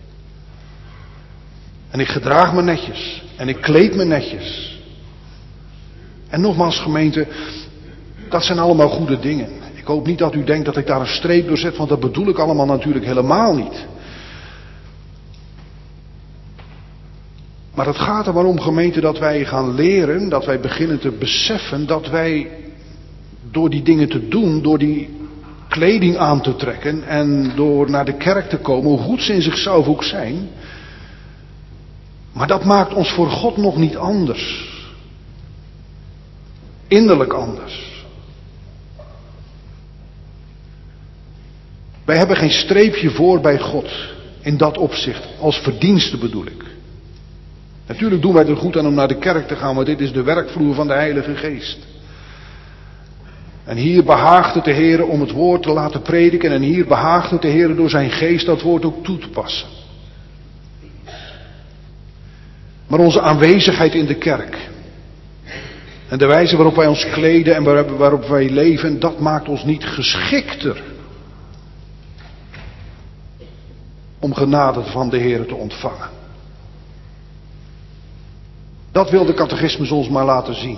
En ik gedraag me netjes. En ik kleed me netjes. En nogmaals gemeente, dat zijn allemaal goede dingen. Ik hoop niet dat u denkt dat ik daar een streep door zet, want dat bedoel ik allemaal natuurlijk helemaal niet. Maar het gaat er maar om, gemeente, dat wij gaan leren, dat wij beginnen te beseffen dat wij door die dingen te doen, door die kleding aan te trekken en door naar de kerk te komen, hoe goed ze in zichzelf ook zijn, maar dat maakt ons voor God nog niet anders. Innerlijk anders. Wij hebben geen streepje voor bij God in dat opzicht, als verdienste bedoel ik. Natuurlijk doen wij er goed aan om naar de kerk te gaan, want dit is de werkvloer van de Heilige Geest. En hier behaagt het de Heer om het woord te laten prediken en hier behaagt het de Heer door zijn geest dat woord ook toe te passen. Maar onze aanwezigheid in de kerk en de wijze waarop wij ons kleden en waarop wij leven, dat maakt ons niet geschikter om genade van de Heer te ontvangen. Dat wil de catechismus ons maar laten zien.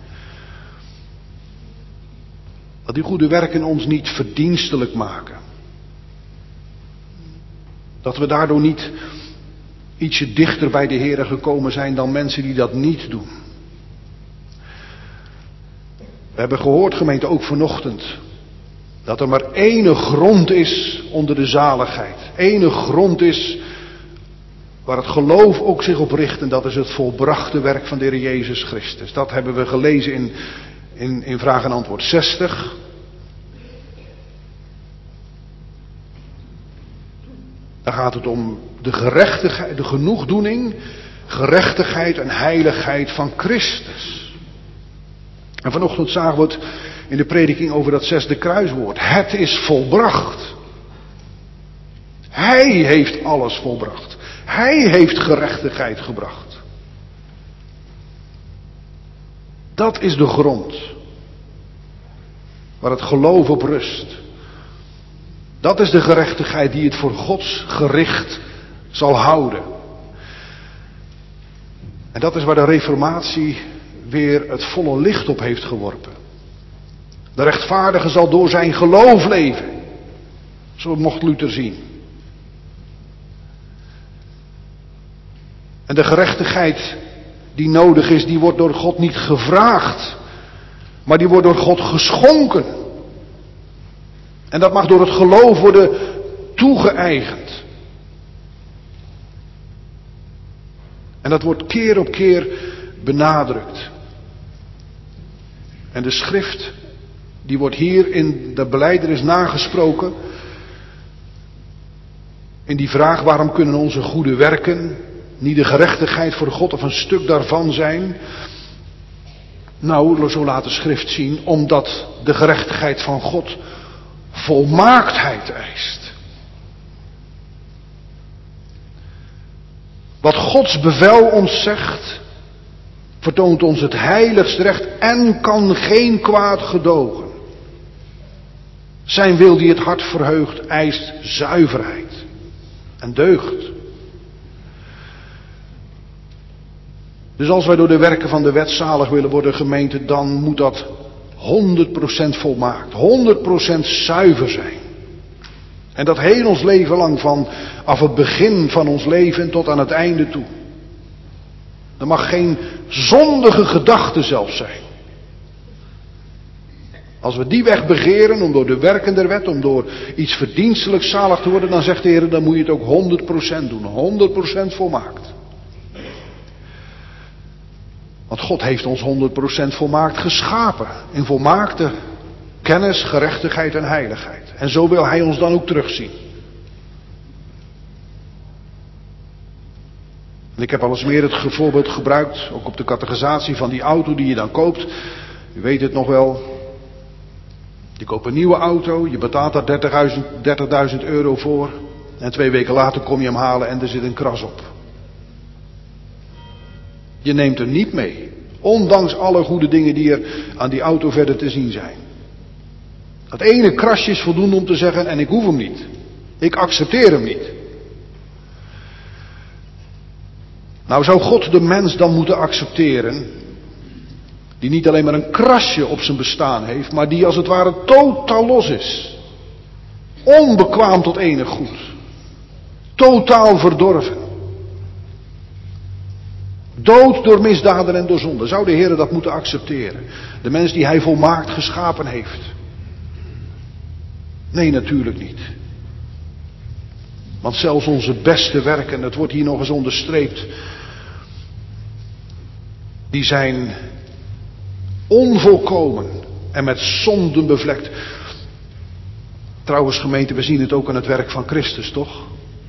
Dat die goede werken ons niet verdienstelijk maken. Dat we daardoor niet ietsje dichter bij de Heer gekomen zijn dan mensen die dat niet doen. We hebben gehoord, gemeente, ook vanochtend, dat er maar ene grond is onder de zaligheid. Ene grond is waar het geloof ook zich op richt, en dat is het volbrachte werk van de Heer Jezus Christus. Dat hebben we gelezen in vraag en antwoord 60. Daar gaat het om de gerechtigheid, de genoegdoening, gerechtigheid en heiligheid van Christus. En vanochtend zagen we het in de prediking over dat 6e kruiswoord. Het is volbracht. Hij heeft alles volbracht. Hij heeft gerechtigheid gebracht. Dat is de grond waar het geloof op rust. Dat is de gerechtigheid die het voor Gods gericht zal houden. En dat is waar de Reformatie weer het volle licht op heeft geworpen. De rechtvaardige zal door zijn geloof leven. Zo mocht Luther zien. En de gerechtigheid die nodig is, die wordt door God niet gevraagd, maar die wordt door God geschonken. En dat mag door het geloof worden toegeëigend. En dat wordt keer op keer benadrukt. En de schrift, die wordt hier in de belijdenis nagesproken. In die vraag, waarom kunnen onze goede werken niet de gerechtigheid voor God of een stuk daarvan zijn? Nou, zo laat de schrift zien, omdat de gerechtigheid van God volmaaktheid eist. Wat Gods bevel ons zegt, vertoont ons het heiligst recht en kan geen kwaad gedogen. Zijn wil die het hart verheugt, eist zuiverheid en deugd. Dus als wij door de werken van de wet zalig willen worden, gemeente, dan moet dat 100% volmaakt, 100% zuiver zijn. En dat heel ons leven lang, vanaf het begin van ons leven tot aan het einde toe. Er mag geen zondige gedachte zelfs zijn. Als we die weg begeren, om door de werken der wet, om door iets verdienstelijks zalig te worden, dan zegt de Heer, dan moet je het ook 100% doen. 100% volmaakt. Want God heeft ons 100% volmaakt geschapen. In volmaakte kennis, gerechtigheid en heiligheid. En zo wil Hij ons dan ook terugzien. En ik heb al eens meer het voorbeeld gebruikt, ook op de catechisatie van die auto die je dan koopt. U weet het nog wel. Je koopt een nieuwe auto, je betaalt daar 30.000 euro voor. En 2 weken later kom je hem halen en er zit een kras op. Je neemt hem niet mee. Ondanks alle goede dingen die er aan die auto verder te zien zijn. Dat ene krasje is voldoende om te zeggen, en ik hoef hem niet. Ik accepteer hem niet. Nou zou God de mens dan moeten accepteren, die niet alleen maar een krasje op zijn bestaan heeft, maar die als het ware totaal los is. Onbekwaam tot enig goed. Totaal verdorven. Dood door misdaden en door zonde. Zou de Heer dat moeten accepteren? De mens die Hij volmaakt geschapen heeft. Nee, natuurlijk niet. Want zelfs onze beste werken, het wordt hier nog eens onderstreept, die zijn onvolkomen en met zonden bevlekt. Trouwens, gemeente, we zien het ook aan het werk van Christus, toch?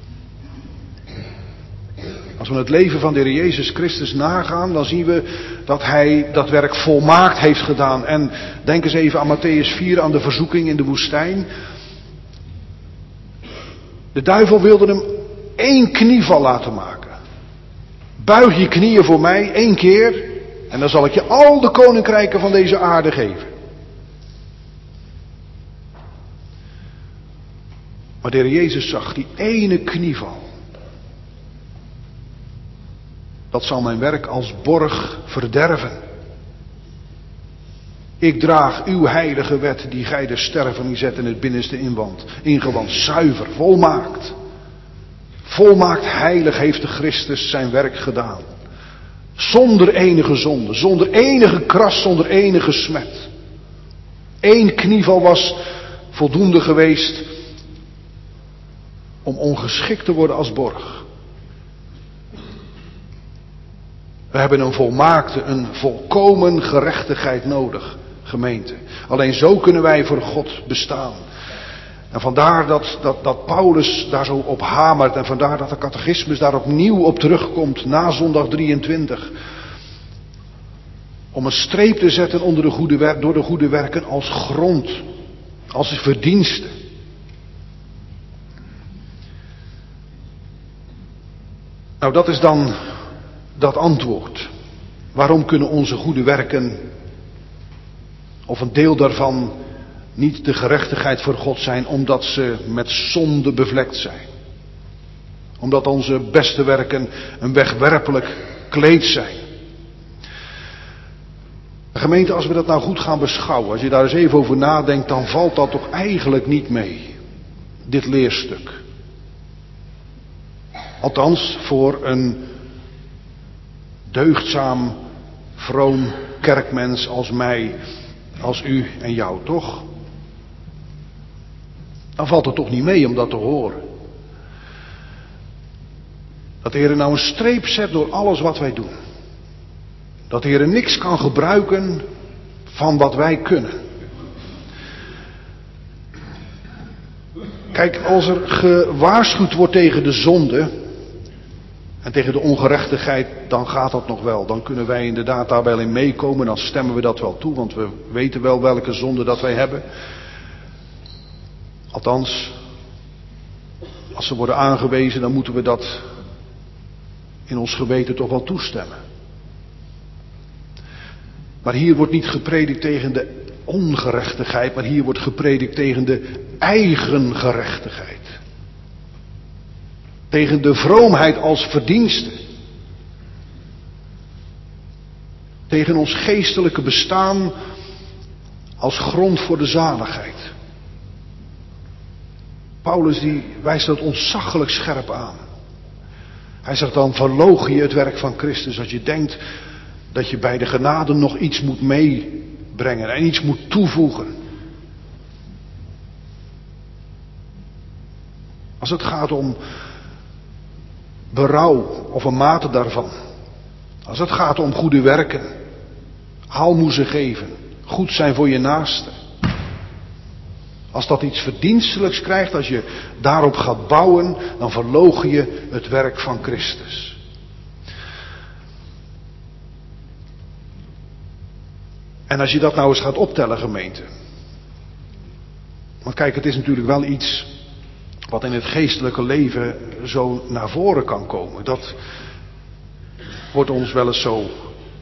Als we het leven van de Heer Jezus Christus nagaan, dan zien we dat Hij dat werk volmaakt heeft gedaan. En denk eens even aan Mattheüs 4, aan de verzoeking in de woestijn. De duivel wilde hem 1 knieval laten maken. Buig je knieën voor mij 1 keer en dan zal ik je al de koninkrijken van deze aarde geven. Maar de Heer Jezus zag die ene knieval. Dat zal mijn werk als borg verderven. Ik draag uw heilige wet die gij de sterven niet zet in het binnenste ingewand. Zuiver, volmaakt. Volmaakt heilig heeft de Christus zijn werk gedaan. Zonder enige zonde, zonder enige kras, zonder enige smet. 1 knieval was voldoende geweest om ongeschikt te worden als borg. We hebben een volmaakte, een volkomen gerechtigheid nodig, gemeente. Alleen zo kunnen wij voor God bestaan. En vandaar dat Paulus daar zo op hamert en vandaar dat de catechismus daar opnieuw op terugkomt na zondag 23. Om een streep te zetten onder door de goede werken als grond, als verdienste. Nou, dat is dan dat antwoord. Waarom kunnen onze goede werken, of een deel daarvan, niet de gerechtigheid voor God zijn? Omdat ze met zonde bevlekt zijn. Omdat onze beste werken een wegwerpelijk kleed zijn. Gemeente, als we dat nou goed gaan beschouwen, als je daar eens even over nadenkt, dan valt dat toch eigenlijk niet mee. Dit leerstuk. Althans, voor een deugdzaam, vroom kerkmens als mij, als u en jou, toch? Dan valt het toch niet mee om dat te horen. Dat de Heer nou een streep zet door alles wat wij doen. Dat de Heer niks kan gebruiken van wat wij kunnen. Kijk, als er gewaarschuwd wordt tegen de zonde en tegen de ongerechtigheid, dan gaat dat nog wel. Dan kunnen wij inderdaad daar wel in meekomen, dan stemmen we dat wel toe, want we weten wel welke zonde dat wij hebben. Althans, als ze worden aangewezen, dan moeten we dat in ons geweten toch wel toestemmen. Maar hier wordt niet gepredikt tegen de ongerechtigheid, maar hier wordt gepredikt tegen de eigen gerechtigheid. Tegen de vroomheid als verdienste. Tegen ons geestelijke bestaan als grond voor de zaligheid. Paulus die wijst dat ontzaglijk scherp aan. Hij zegt dan, verloochen je het werk van Christus als je denkt dat je bij de genade nog iets moet meebrengen en iets moet toevoegen. Als het gaat om berouw of een mate daarvan. Als het gaat om goede werken, aalmoezen geven, goed zijn voor je naaste. Als dat iets verdienstelijks krijgt, als je daarop gaat bouwen, dan verloochen je het werk van Christus. En als je dat nou eens gaat optellen, gemeente. Want kijk, het is natuurlijk wel iets wat in het geestelijke leven zo naar voren kan komen. Dat wordt ons wel eens zo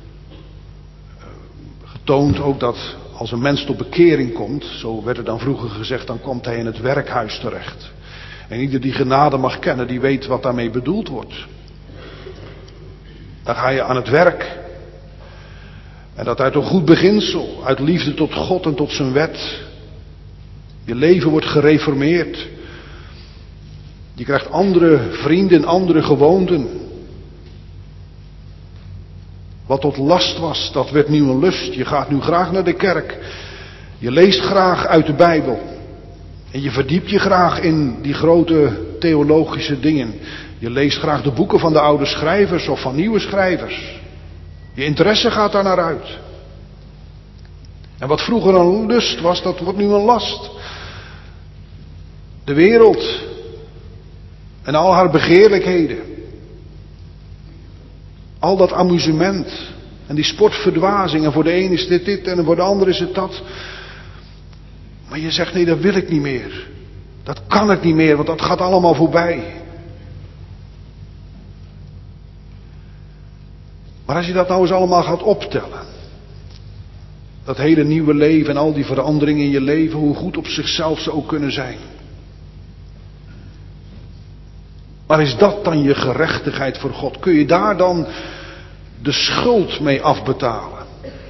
getoond, ook dat als een mens tot bekering komt, zo werd er dan vroeger gezegd, dan komt hij in het werkhuis terecht. En ieder die genade mag kennen, die weet wat daarmee bedoeld wordt. Dan ga je aan het werk. En dat uit een goed beginsel, uit liefde tot God en tot zijn wet. Je leven wordt gereformeerd. Je krijgt andere vrienden, andere gewoonten. Wat tot last was, dat werd nu een lust. Je gaat nu graag naar de kerk. Je leest graag uit de Bijbel. En je verdiept je graag in die grote theologische dingen. Je leest graag de boeken van de oude schrijvers of van nieuwe schrijvers. Je interesse gaat daar naar uit. En wat vroeger een lust was, dat wordt nu een last. De wereld en al haar begeerlijkheden. Al dat amusement en die sportverdwazing. En voor de een is dit en voor de ander is het dat. Maar je zegt nee, dat wil ik niet meer. Dat kan ik niet meer, want dat gaat allemaal voorbij. Maar als je dat nou eens allemaal gaat optellen. Dat hele nieuwe leven en al die veranderingen in je leven, hoe goed op zichzelf ze ook kunnen zijn. Maar is dat dan je gerechtigheid voor God? Kun je daar dan de schuld mee afbetalen?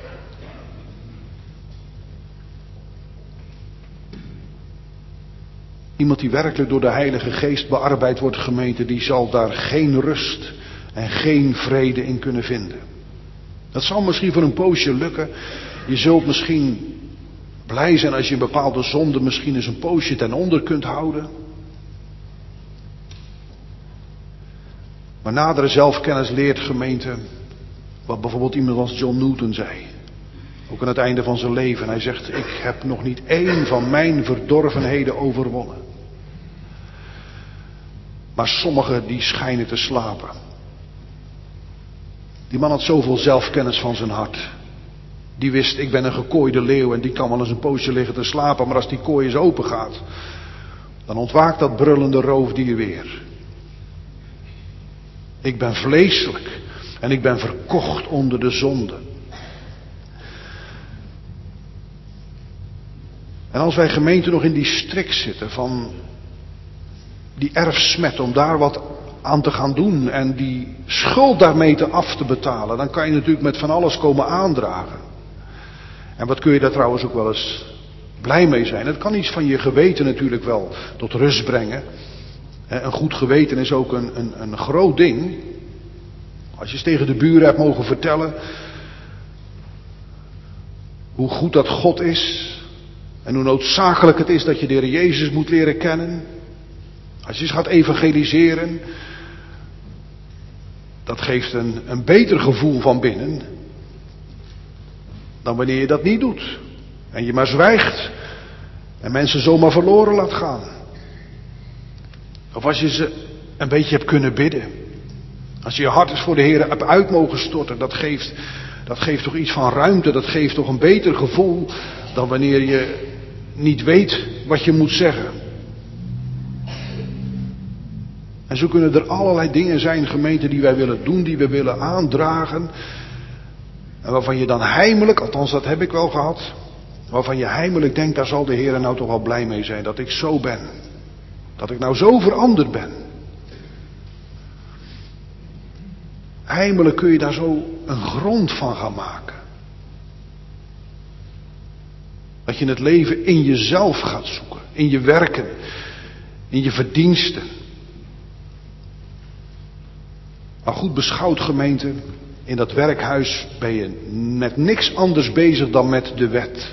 Iemand die werkelijk door de Heilige Geest bearbeid wordt, gemeente, die zal daar geen rust en geen vrede in kunnen vinden. Dat zal misschien voor een poosje lukken. Je zult misschien blij zijn als je een bepaalde zonde misschien eens een poosje ten onder kunt houden. Maar nadere zelfkennis leert, gemeente, wat bijvoorbeeld iemand als John Newton zei. Ook aan het einde van zijn leven. Hij zegt, ik heb nog niet één van mijn verdorvenheden overwonnen. Maar sommigen die schijnen te slapen. Die man had zoveel zelfkennis van zijn hart. Die wist, ik ben een gekooide leeuw en die kan wel eens een poosje liggen te slapen. Maar als die kooi eens open gaat, dan ontwaakt dat brullende roofdier weer. Ik ben vleeselijk en ik ben verkocht onder de zonde. En als wij gemeente nog in die strik zitten van die erfsmet, om daar wat aan te gaan doen en die schuld daarmee te af te betalen, dan kan je natuurlijk met van alles komen aandragen. En wat kun je daar trouwens ook wel eens blij mee zijn. Het kan iets van je geweten natuurlijk wel tot rust brengen. Een goed geweten is ook een groot ding. Als je eens tegen de buren hebt mogen vertellen hoe goed dat God is en hoe noodzakelijk het is dat je de Heer Jezus moet leren kennen. Als je eens gaat evangeliseren, dat geeft een beter gevoel van binnen dan wanneer je dat niet doet. En je maar zwijgt en mensen zomaar verloren laat gaan. Of als je ze een beetje hebt kunnen bidden. Als je je hart eens voor de Heer hebt uit mogen storten, dat geeft toch iets van ruimte, dat geeft toch een beter gevoel dan wanneer je niet weet wat je moet zeggen. En zo kunnen er allerlei dingen zijn, gemeente, die wij willen doen, die we willen aandragen. En waarvan je dan heimelijk, althans dat heb ik wel gehad, waarvan je heimelijk denkt, daar zal de Heer nou toch wel blij mee zijn, dat ik zo ben. Dat ik nou zo veranderd ben. Heimelijk kun je daar zo een grond van gaan maken. Dat je het leven in jezelf gaat zoeken. In je werken. In je verdiensten. Maar goed beschouwd, gemeente, in dat werkhuis ben je met niks anders bezig dan met de wet.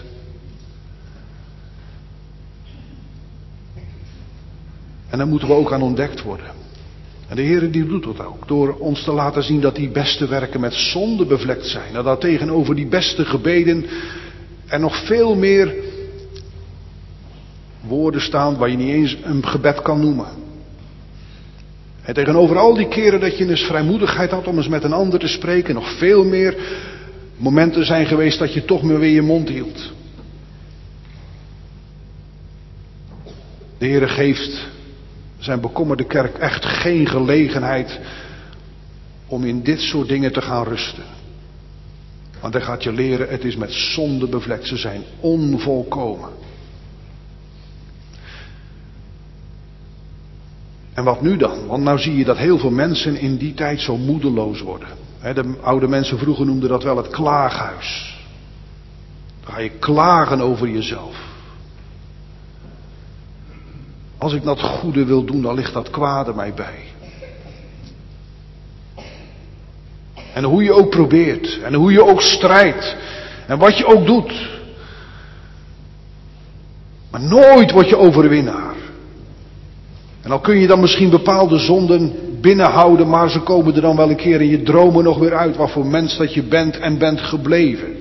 En daar moeten we ook aan ontdekt worden. En de Heer die doet dat ook. Door ons te laten zien dat die beste werken met zonde bevlekt zijn. En dat tegenover die beste gebeden er nog veel meer woorden staan waar je niet eens een gebed kan noemen. En tegenover al die keren dat je eens vrijmoedigheid had om eens met een ander te spreken, nog veel meer momenten zijn geweest dat je toch maar weer je mond hield. De Heer geeft zijn bekommerde kerk echt geen gelegenheid om in dit soort dingen te gaan rusten. Want hij gaat je leren, het is met zonde bevlekt, ze zijn onvolkomen. En wat nu dan? Want nou zie je dat heel veel mensen in die tijd zo moedeloos worden. De oude mensen vroeger noemden dat wel het klaaghuis. Dan ga je klagen over jezelf. Als ik dat goede wil doen, dan ligt dat kwade mij bij. En hoe je ook probeert. En hoe je ook strijdt. En wat je ook doet. Maar nooit word je overwinnaar. En al kun je dan misschien bepaalde zonden binnenhouden, maar ze komen er dan wel een keer in je dromen nog weer uit wat voor mens dat je bent en bent gebleven.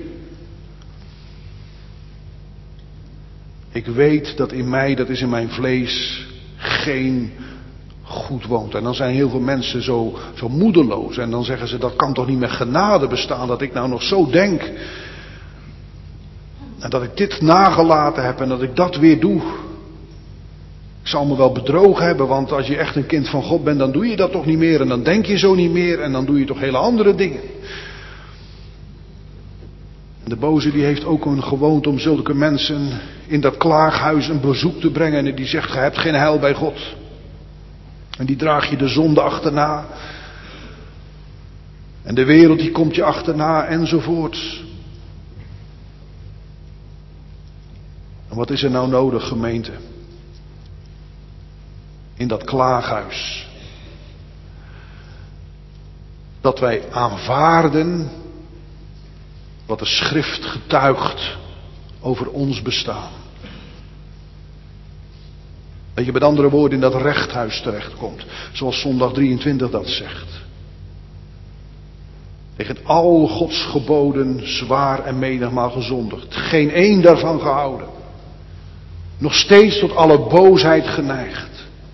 Ik weet dat in mij, dat is in mijn vlees, geen goed woont. En dan zijn heel veel mensen zo moedeloos. En dan zeggen ze, dat kan toch niet met genade bestaan, dat ik nou nog zo denk. En dat ik dit nagelaten heb en dat ik dat weer doe. Ik zal me wel bedrogen hebben, want als je echt een kind van God bent, dan doe je dat toch niet meer. En dan denk je zo niet meer en dan doe je toch hele andere dingen. En de boze die heeft ook een gewoonte om zulke mensen in dat klaaghuis een bezoek te brengen. En die zegt, je hebt geen heil bij God. En die draag je de zonde achterna. En de wereld die komt je achterna enzovoorts. En wat is er nou nodig, gemeente? In dat klaaghuis. Dat wij aanvaarden wat de schrift getuigt over ons bestaan. Dat je met andere woorden in dat rechthuis terechtkomt. Zoals zondag 23 dat zegt. Tegen al Gods geboden zwaar en menigmaal gezondigd. Geen één daarvan gehouden. Nog steeds tot alle boosheid geneigd.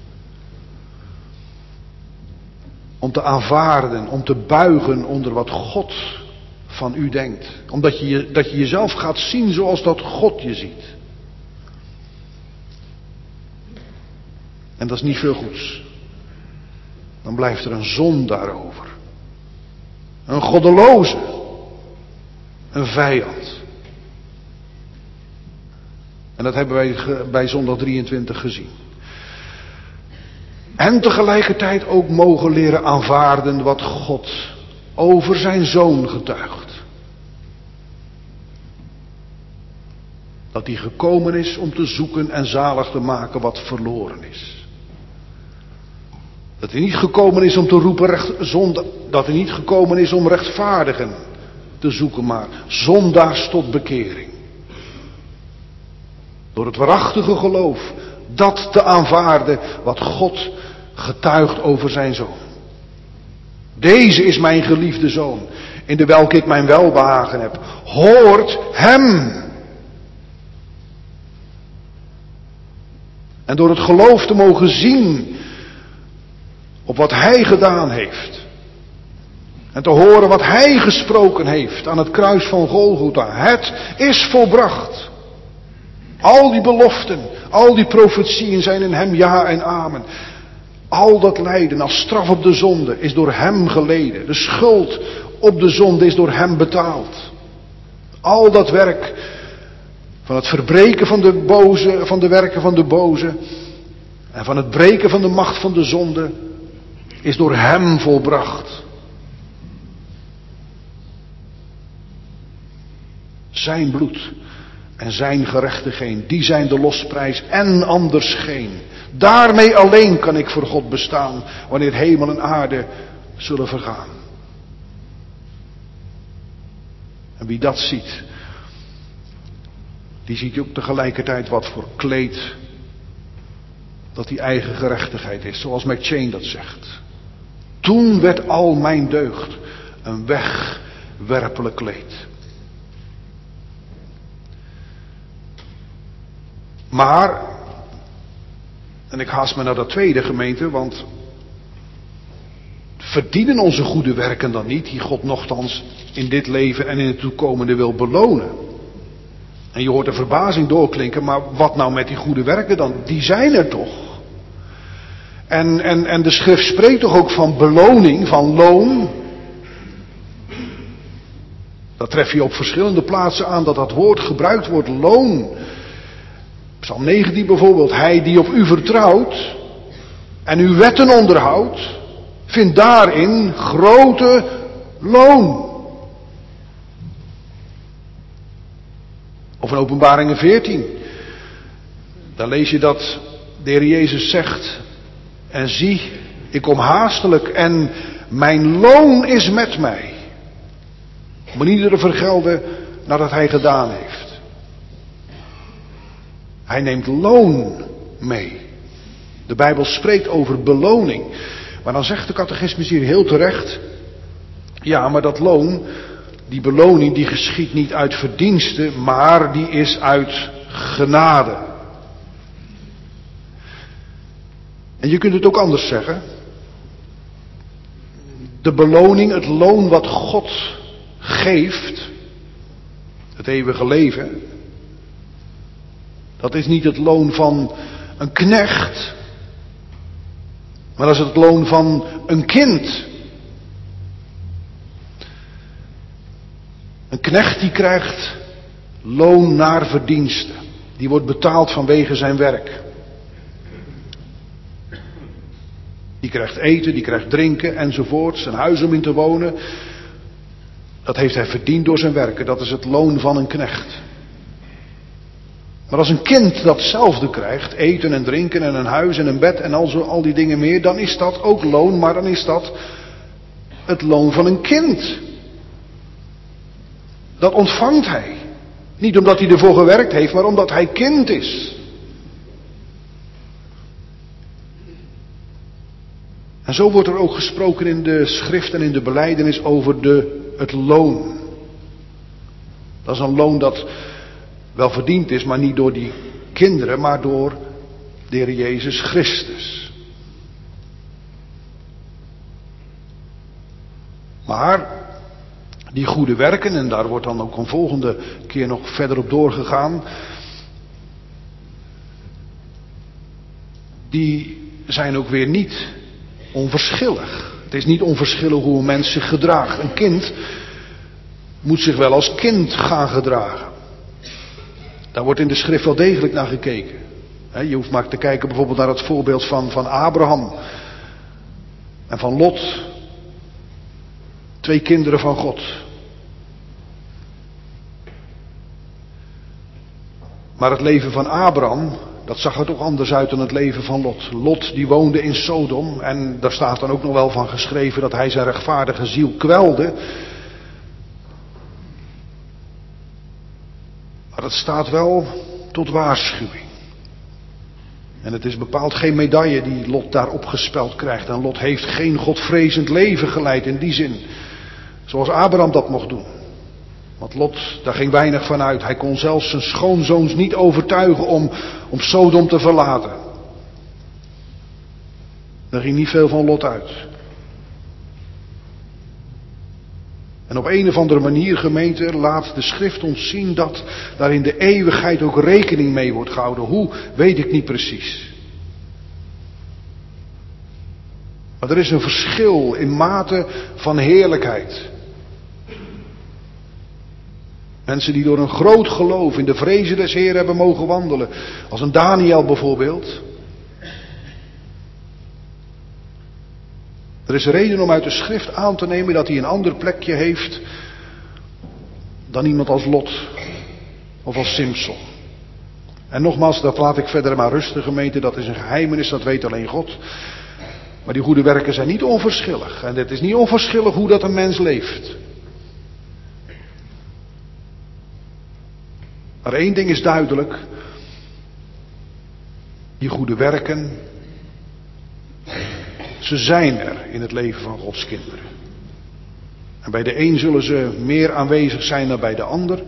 Om te aanvaarden, om te buigen onder wat God van u denkt. Omdat dat je jezelf gaat zien zoals dat God je ziet. En dat is niet veel goeds. Dan blijft er een zondaar over. Een goddeloze. Een vijand. En dat hebben wij bij zondag 23 gezien. En tegelijkertijd ook mogen leren aanvaarden wat God over zijn zoon getuigt. Dat hij gekomen is om te zoeken en zalig te maken wat verloren is. Dat hij niet gekomen is om te roepen zonde, dat hij niet gekomen is om rechtvaardigen te zoeken, maar zondaars tot bekering. Door het waarachtige geloof dat te aanvaarden wat God getuigt over zijn zoon. Deze is mijn geliefde zoon, in de welke ik mijn welbehagen heb. Hoort hem. En door het geloof te mogen zien op wat hij gedaan heeft. En te horen wat hij gesproken heeft aan het kruis van Golgotha. Het is volbracht. Al die beloften, al die profetieën zijn in hem ja en amen. Al dat lijden als straf op de zonde is door hem geleden. De schuld op de zonde is door hem betaald. Al dat werk van het verbreken van de boze, van de werken van de boze en van het breken van de macht van de zonde is door hem volbracht. Zijn bloed En zijn gerechtigheden, die zijn de losprijs en anders geen. Daarmee alleen kan ik voor God bestaan, wanneer hemel en aarde zullen vergaan. En wie dat ziet, die ziet ook tegelijkertijd wat voor kleed dat die eigen gerechtigheid is, zoals McChain dat zegt. Toen werd al mijn deugd een wegwerpelijk kleed. Maar, en ik haast me naar dat tweede gemeente, want verdienen onze goede werken dan niet, die God nochtans in dit leven en in het toekomende wil belonen? En je hoort de verbazing doorklinken, maar wat nou met die goede werken dan? Die zijn er toch? En de schrift spreekt toch ook van beloning, van loon? Dat tref je op verschillende plaatsen aan, dat woord gebruikt wordt, loon. Psalm 19 bijvoorbeeld, hij die op u vertrouwt en uw wetten onderhoudt, vindt daarin grote loon. Of in Openbaringen 14, daar lees je dat de Heer Jezus zegt, en zie, ik kom haastelijk en mijn loon is met mij. Om iedere vergelden nadat hij gedaan heeft. Hij neemt loon mee. De Bijbel spreekt over beloning. Maar dan zegt de catechismus hier heel terecht, ja, maar dat loon, die beloning, die geschiet niet uit verdienste, maar die is uit genade. En je kunt het ook anders zeggen. De beloning, het loon wat God geeft, het eeuwige leven, dat is niet het loon van een knecht, maar dat is het loon van een kind. Een knecht die krijgt loon naar verdienste. Die wordt betaald vanwege zijn werk. Die krijgt eten, die krijgt drinken enzovoort. Een huis om in te wonen. Dat heeft hij verdiend door zijn werken. Dat is het loon van een knecht. Maar als een kind datzelfde krijgt, eten en drinken en een huis en een bed en al die dingen meer, dan is dat ook loon, maar dan is dat het loon van een kind. Dat ontvangt hij. Niet omdat hij ervoor gewerkt heeft, maar omdat hij kind is. En zo wordt er ook gesproken in de schrift en in de belijdenis over het loon. Dat is een loon dat wel verdiend is, maar niet door die kinderen, maar door de Heer Jezus Christus. Maar die goede werken, en daar wordt dan ook een volgende keer nog verder op doorgegaan, die zijn ook weer niet onverschillig. Het is niet onverschillig hoe een mens zich gedraagt. Een kind moet zich wel als kind gaan gedragen. Daar wordt in de schrift wel degelijk naar gekeken. Je hoeft maar te kijken bijvoorbeeld naar het voorbeeld van Abraham en van Lot. 2 kinderen van God. Maar het leven van Abraham, dat zag er toch anders uit dan het leven van Lot. Lot die woonde in Sodom en daar staat dan ook nog wel van geschreven dat hij zijn rechtvaardige ziel kwelde. Maar het staat wel tot waarschuwing. En het is bepaald geen medaille die Lot daar opgespeld krijgt. En Lot heeft geen godvrezend leven geleid in die zin. Zoals Abraham dat mocht doen. Want Lot, daar ging weinig van uit. Hij kon zelfs zijn schoonzoons niet overtuigen om Sodom te verlaten. Daar ging niet veel van Lot uit. En op een of andere manier, gemeente, laat de schrift ons zien dat daar in de eeuwigheid ook rekening mee wordt gehouden. Hoe, weet ik niet precies. Maar er is een verschil in mate van heerlijkheid. Mensen die door een groot geloof in de vrezen des Heeren hebben mogen wandelen. Als een Daniel bijvoorbeeld. Er is reden om uit de schrift aan te nemen dat hij een ander plekje heeft dan iemand als Lot. of als Simson. En nogmaals, dat laat ik verder maar rusten, gemeente. Dat is een geheimenis, dat weet alleen God. Maar die goede werken zijn niet onverschillig. En het is niet onverschillig hoe dat een mens leeft. Maar één ding is duidelijk. Die goede werken, ze zijn er in het leven van Gods kinderen. En bij de een zullen ze meer aanwezig zijn dan bij de ander.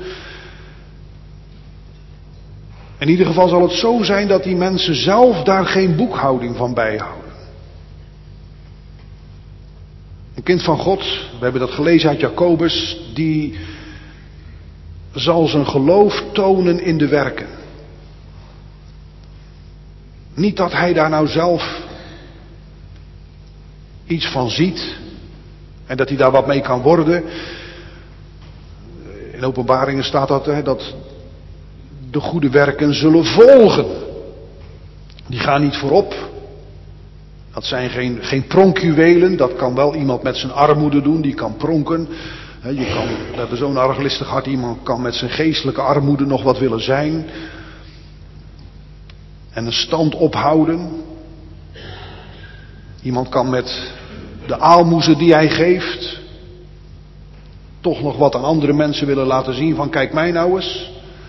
In ieder geval zal het zo zijn dat die mensen zelf daar geen boekhouding van bijhouden. Een kind van God, we hebben dat gelezen uit Jacobus, die zal zijn geloof tonen in de werken. Niet dat hij daar nou zelf iets van ziet en dat hij daar wat mee kan worden. In Openbaringen staat dat de goede werken zullen volgen. Die gaan niet voorop. Dat zijn geen pronkjuwelen. Dat kan wel iemand met zijn armoede doen. Die kan pronken. Dat is zo'n arglistig hart. Iemand kan met zijn geestelijke armoede nog wat willen zijn. En een stand ophouden. Iemand kan met de aalmoezen die hij geeft toch nog wat aan andere mensen willen laten zien van kijk mij nou eens.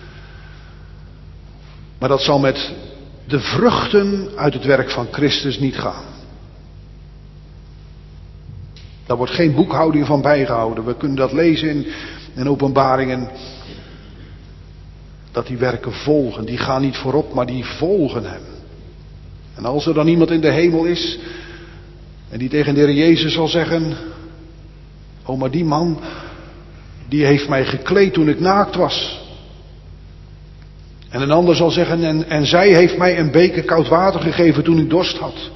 Maar dat zal met de vruchten uit het werk van Christus niet gaan. Daar wordt geen boekhouding van bijgehouden. We kunnen dat lezen in Openbaringen. Dat die werken volgen. Die gaan niet voorop, maar die volgen hem. En als er dan iemand in de hemel is en die tegen de Heer Jezus zal zeggen: oh, maar die man, die heeft mij gekleed toen ik naakt was. En een ander zal zeggen: en zij heeft mij een beker koud water gegeven toen ik dorst had.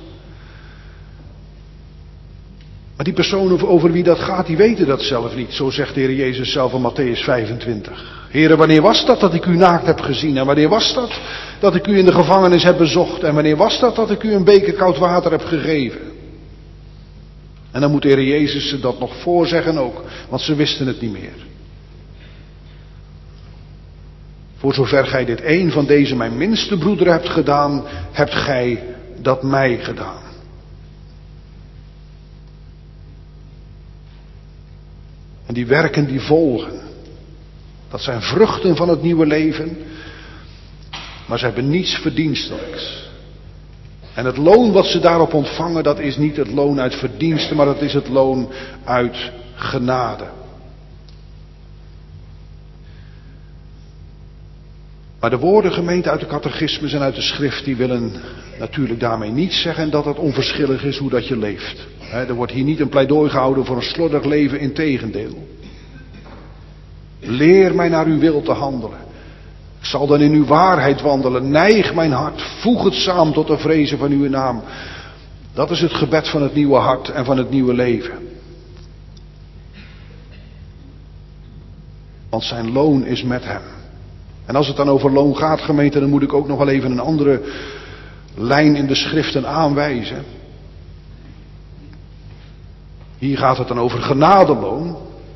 Maar die personen over wie dat gaat, die weten dat zelf niet. Zo zegt de Heer Jezus zelf in Mattheüs 25. Heere, wanneer was dat ik u naakt heb gezien? En wanneer was dat ik u in de gevangenis heb bezocht? En wanneer was dat ik u een beker koud water heb gegeven? En dan moet de Heer Jezus ze dat nog voorzeggen ook. Want ze wisten het niet meer. Voor zover gij dit een van deze mijn minste broeder hebt gedaan, hebt gij dat mij gedaan. En die werken die volgen. Dat zijn vruchten van het nieuwe leven. Maar ze hebben niets verdienstelijks. En het loon wat ze daarop ontvangen, dat is niet het loon uit verdiensten, maar dat is het loon uit genade. Maar de woorden, gemeente, uit de catechismus en uit de schrift, die willen natuurlijk daarmee niet zeggen dat het onverschillig is hoe dat je leeft. Er wordt hier niet een pleidooi gehouden voor een slordig leven, integendeel. Leer mij naar uw wil te handelen. Ik zal dan in uw waarheid wandelen. Neig mijn hart, voeg het samen tot de vrezen van uw naam. Dat is het gebed van het nieuwe hart en van het nieuwe leven. Want zijn loon is met hem. En als het dan over loon gaat, gemeente, dan moet ik ook nog wel even een andere lijn in de schriften aanwijzen. Hier gaat het dan over genadeloon.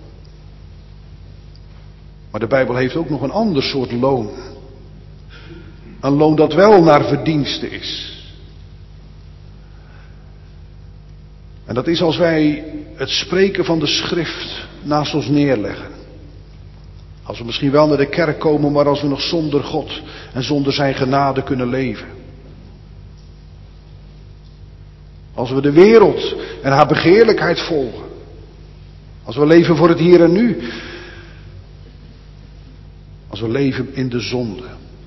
Maar de Bijbel heeft ook nog een ander soort loon. Een loon dat wel naar verdienste is. En dat is als wij het spreken van de schrift naast ons neerleggen. Als we misschien wel naar de kerk komen, maar als we nog zonder God en zonder zijn genade kunnen leven. Als we de wereld en haar begeerlijkheid volgen. Als we leven voor het hier en nu. Als we leven in de zonde.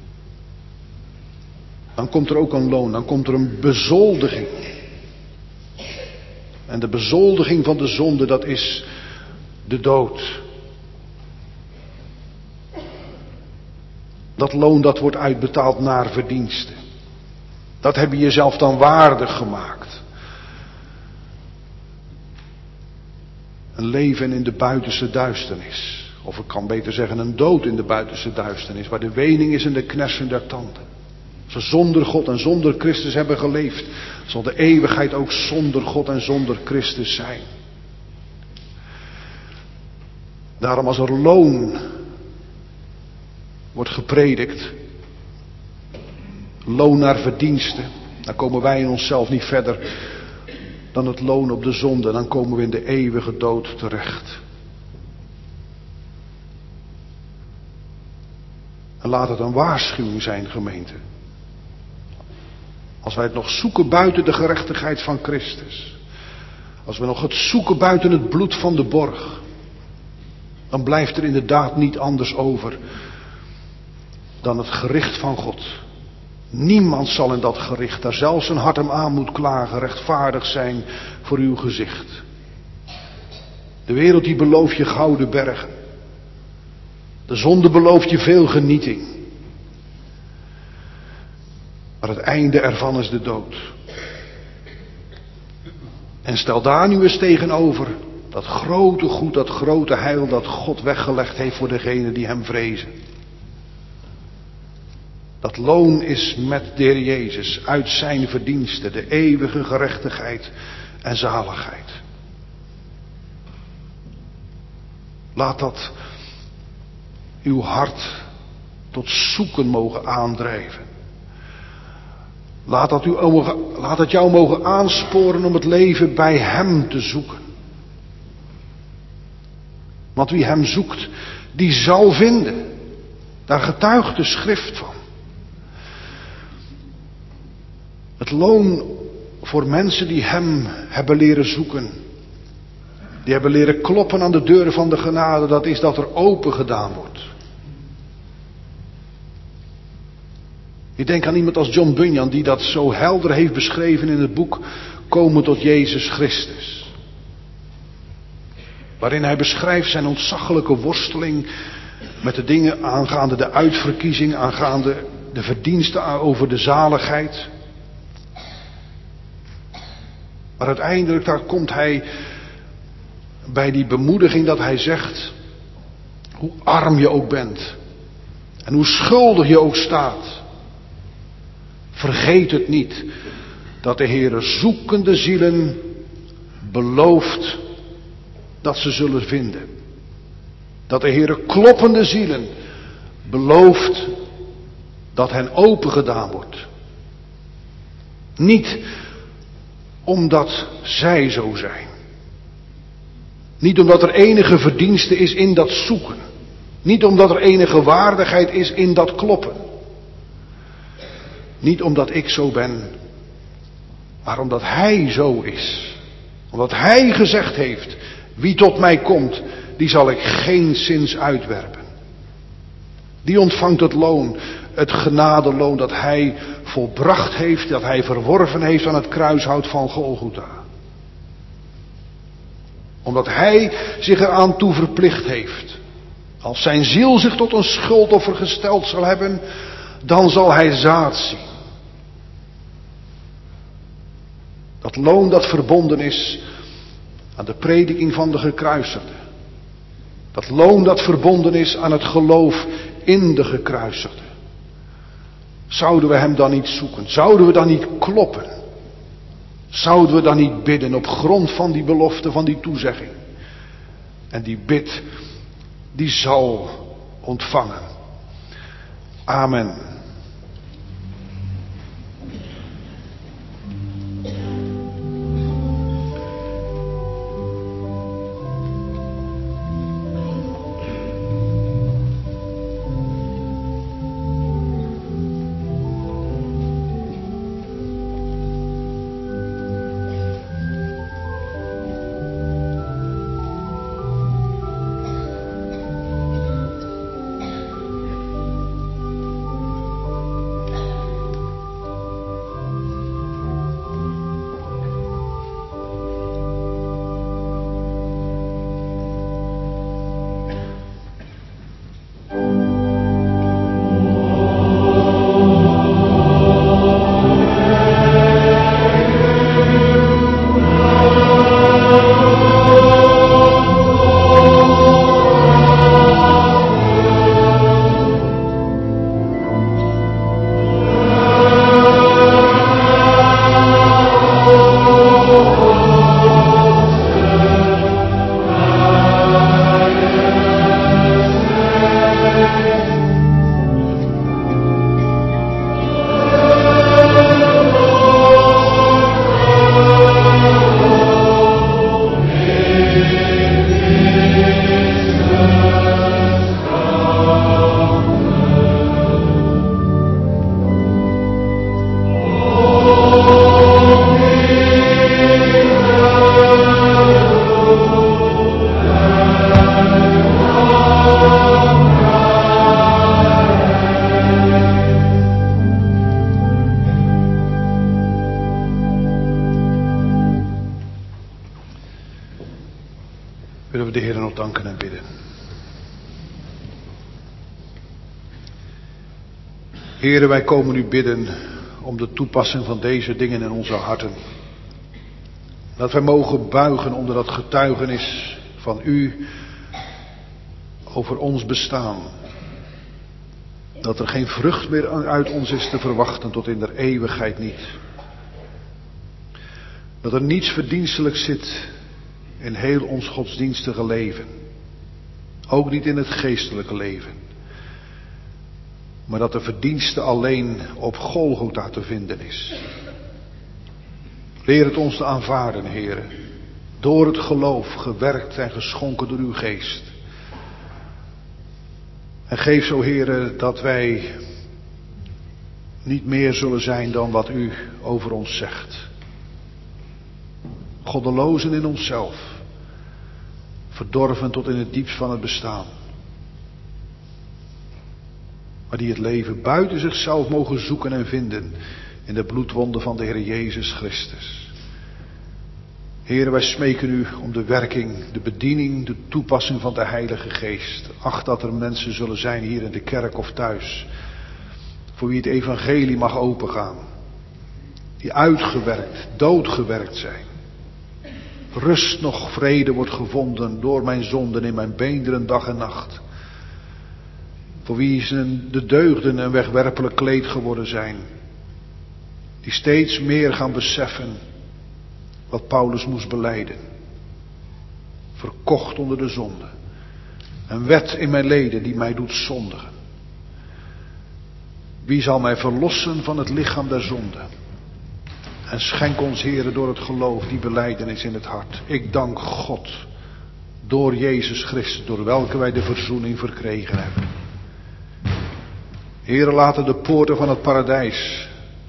Dan komt er ook een loon, dan komt er een bezoldiging. En de bezoldiging van de zonde, dat is de dood. Dat loon dat wordt uitbetaald naar verdiensten. Dat heb je jezelf dan waardig gemaakt. Een leven in de buitenste duisternis. Of ik kan beter zeggen een dood in de buitenste duisternis. Waar de wening is en de knersen der tanden. Als we zonder God en zonder Christus hebben geleefd, zal de eeuwigheid ook zonder God en zonder Christus zijn. Daarom als er loon wordt gepredikt. Loon naar verdiensten. Dan komen wij in onszelf niet verder dan het loon op de zonde. Dan komen we in de eeuwige dood terecht. En laat het een waarschuwing zijn, gemeente. Als wij het nog zoeken buiten de gerechtigheid van Christus. Als we nog het zoeken buiten het bloed van de borg. Dan blijft er inderdaad niet anders over dan het gericht van God. Niemand zal in dat gericht, daar zelfs zijn hart hem aan moet klagen, rechtvaardig zijn voor uw gezicht. De wereld die belooft je gouden bergen. De zonde belooft je veel genieting. Maar het einde ervan is de dood. En stel daar nu eens tegenover dat grote goed, dat grote heil dat God weggelegd heeft voor degenen die hem vrezen. Dat loon is met de Heer Jezus uit zijn verdiensten, de eeuwige gerechtigheid en zaligheid. Laat dat uw hart tot zoeken mogen aandrijven. Laat dat jou mogen aansporen om het leven bij hem te zoeken. Want wie hem zoekt, die zal vinden. Daar getuigt de schrift van. Het loon voor mensen die hem hebben leren zoeken. Die hebben leren kloppen aan de deuren van de genade. Dat is dat er open gedaan wordt. Ik denk aan iemand als John Bunyan die dat zo helder heeft beschreven in het boek Komen tot Jezus Christus. Waarin hij beschrijft zijn ontzaglijke worsteling met de dingen aangaande de uitverkiezing, aangaande de verdiensten over de zaligheid. Maar uiteindelijk daar komt hij bij die bemoediging dat hij zegt, hoe arm je ook bent en hoe schuldig je ook staat. Vergeet het niet dat de Heere zoekende zielen belooft dat ze zullen vinden. Dat de Heere kloppende zielen belooft dat hen open gedaan wordt. Niet omdat zij zo zijn. Niet omdat er enige verdienste is in dat zoeken. Niet omdat er enige waardigheid is in dat kloppen. Niet omdat ik zo ben, maar omdat hij zo is. Omdat hij gezegd heeft, wie tot mij komt, die zal ik geenszins uitwerpen. Die ontvangt het loon, het genadeloon dat hij volbracht heeft, dat hij verworven heeft aan het kruishout van Golgotha. Omdat hij zich eraan toe verplicht heeft. Als zijn ziel zich tot een schuldoffer gesteld zal hebben, dan zal hij zaad zien. Dat loon dat verbonden is aan de prediking van de gekruisigde. Dat loon dat verbonden is aan het geloof in de gekruisigde. Zouden we hem dan niet zoeken? Zouden we dan niet kloppen? Zouden we dan niet bidden op grond van die belofte, van die toezegging? En die bid, die zal ontvangen. Amen. Zullen we de Heer nog danken en bidden. Heere, wij komen u bidden om de toepassing van deze dingen in onze harten. Dat wij mogen buigen onder dat getuigenis van u over ons bestaan. Dat er geen vrucht meer uit ons is te verwachten tot in de eeuwigheid niet. Dat er niets verdienstelijks zit in heel ons godsdienstige leven. Ook niet in het geestelijke leven. Maar dat de verdienste alleen op Golgotha te vinden is. Leer het ons te aanvaarden, Heere. Door het geloof gewerkt en geschonken door uw geest. En geef zo, Heere, dat wij niet meer zullen zijn dan wat u over ons zegt. Goddelozen in onszelf. Verdorven tot in het diepst van het bestaan. Maar die het leven buiten zichzelf mogen zoeken en vinden in de bloedwonden van de Heer Jezus Christus. Heere, wij smeken u om de werking, de bediening, de toepassing van de Heilige Geest. Acht dat er mensen zullen zijn hier in de kerk of thuis, voor wie het evangelie mag opengaan. Die uitgewerkt, doodgewerkt zijn. Rust nog vrede wordt gevonden door mijn zonden in mijn beenderen dag en nacht. Voor wie de deugden een wegwerpelijk kleed geworden zijn. Die steeds meer gaan beseffen wat Paulus moest belijden. Verkocht onder de zonde. Een wet in mijn leden die mij doet zondigen. Wie zal mij verlossen van het lichaam der zonde? En schenk ons, Heere, door het geloof die belijdenis in het hart. Ik dank God door Jezus Christus, door welke wij de verzoening verkregen hebben. Heere, laten de poorten van het paradijs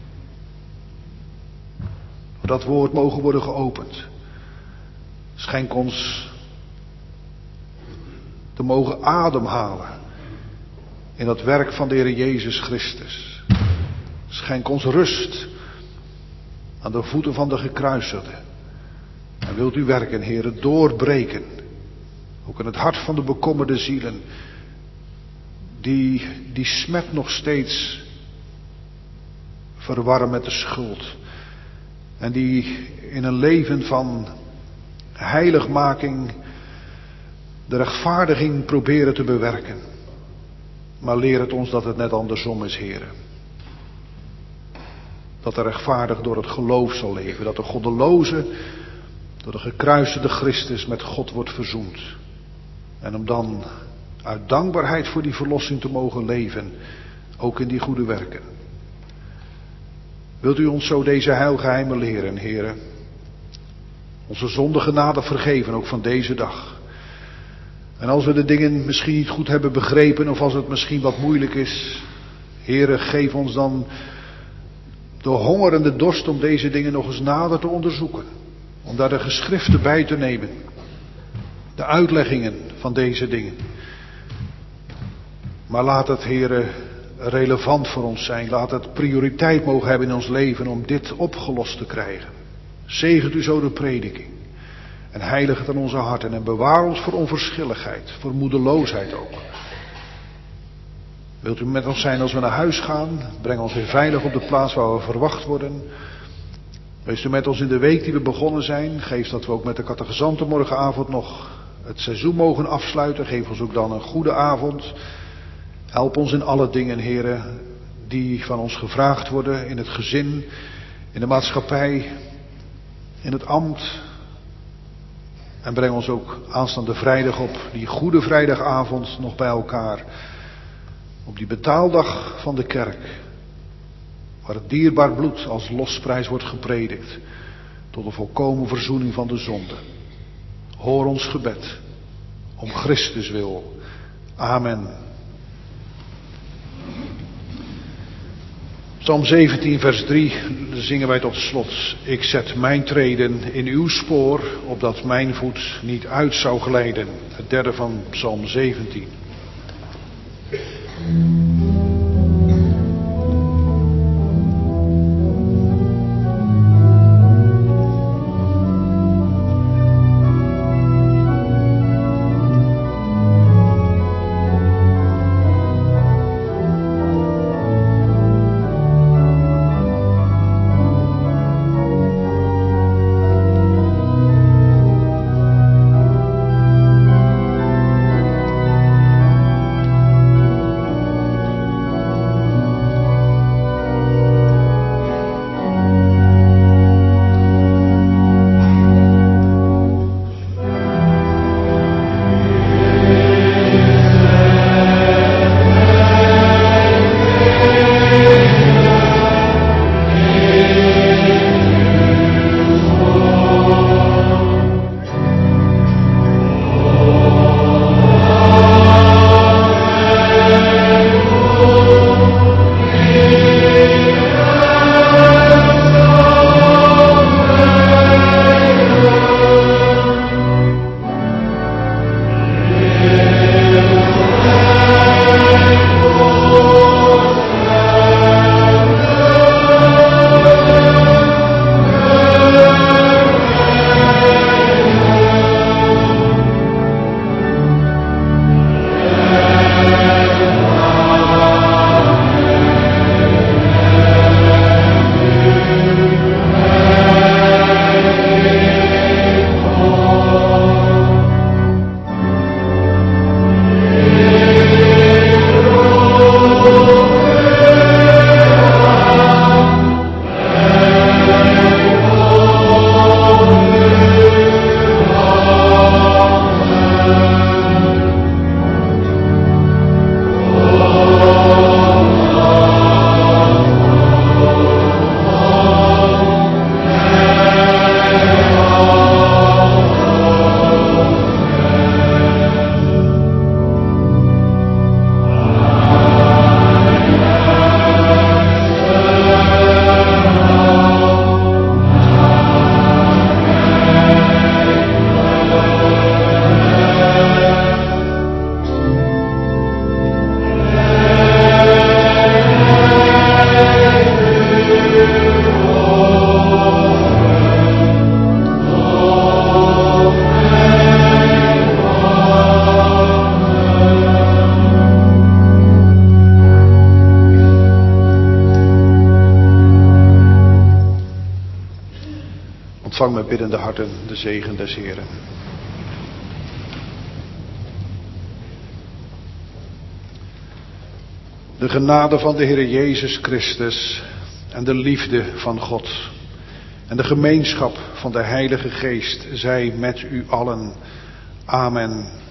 door dat woord mogen worden geopend. Schenk ons te mogen ademhalen in dat werk van de Heer Jezus Christus. Schenk ons rust aan de voeten van de gekruisigde. En wilt u werken, Heere, doorbreken. Ook in het hart van de bekommerde zielen. Die smet nog steeds verwarren met de schuld. En die in een leven van heiligmaking de rechtvaardiging proberen te bewerken. Maar leer het ons dat het net andersom is, Heere. Dat de rechtvaardig door het geloof zal leven. Dat de goddeloze door de gekruisigde Christus met God wordt verzoend. En om dan uit dankbaarheid voor die verlossing te mogen leven. Ook in die goede werken. Wilt u ons zo deze heilgeheimen leren, Heere. Onze zondegenade vergeven, ook van deze dag. En als we de dingen misschien niet goed hebben begrepen. Of als het misschien wat moeilijk is. Heere, geef ons dan de honger en de dorst om deze dingen nog eens nader te onderzoeken. Om daar de geschriften bij te nemen. De uitleggingen van deze dingen. Maar laat het, Heere, relevant voor ons zijn. Laat het prioriteit mogen hebben in ons leven om dit opgelost te krijgen. Zegent u zo de prediking. En heilig het aan onze harten. En bewaar ons voor onverschilligheid. Voor moedeloosheid ook. Wilt u met ons zijn als we naar huis gaan? Breng ons weer veilig op de plaats waar we verwacht worden. Wees u met ons in de week die we begonnen zijn. Geef dat we ook met de catechizanten morgenavond nog het seizoen mogen afsluiten. Geef ons ook dan een goede avond. Help ons in alle dingen, Heere, die van ons gevraagd worden. In het gezin, in de maatschappij, in het ambt. En breng ons ook aanstaande vrijdag op die goede vrijdagavond nog bij elkaar. Op die betaaldag van de kerk. Waar het dierbaar bloed als losprijs wordt gepredikt. Tot de volkomen verzoening van de zonde. Hoor ons gebed. Om Christus wil. Amen. Psalm 17 vers 3 zingen wij tot slot. Ik zet mijn treden in uw spoor, opdat mijn voet niet uit zou glijden. Het derde van Psalm 17. Ontvang met biddende harten de zegen des Heren. De genade van de Heer Jezus Christus en de liefde van God en de gemeenschap van de Heilige Geest zij met u allen. Amen.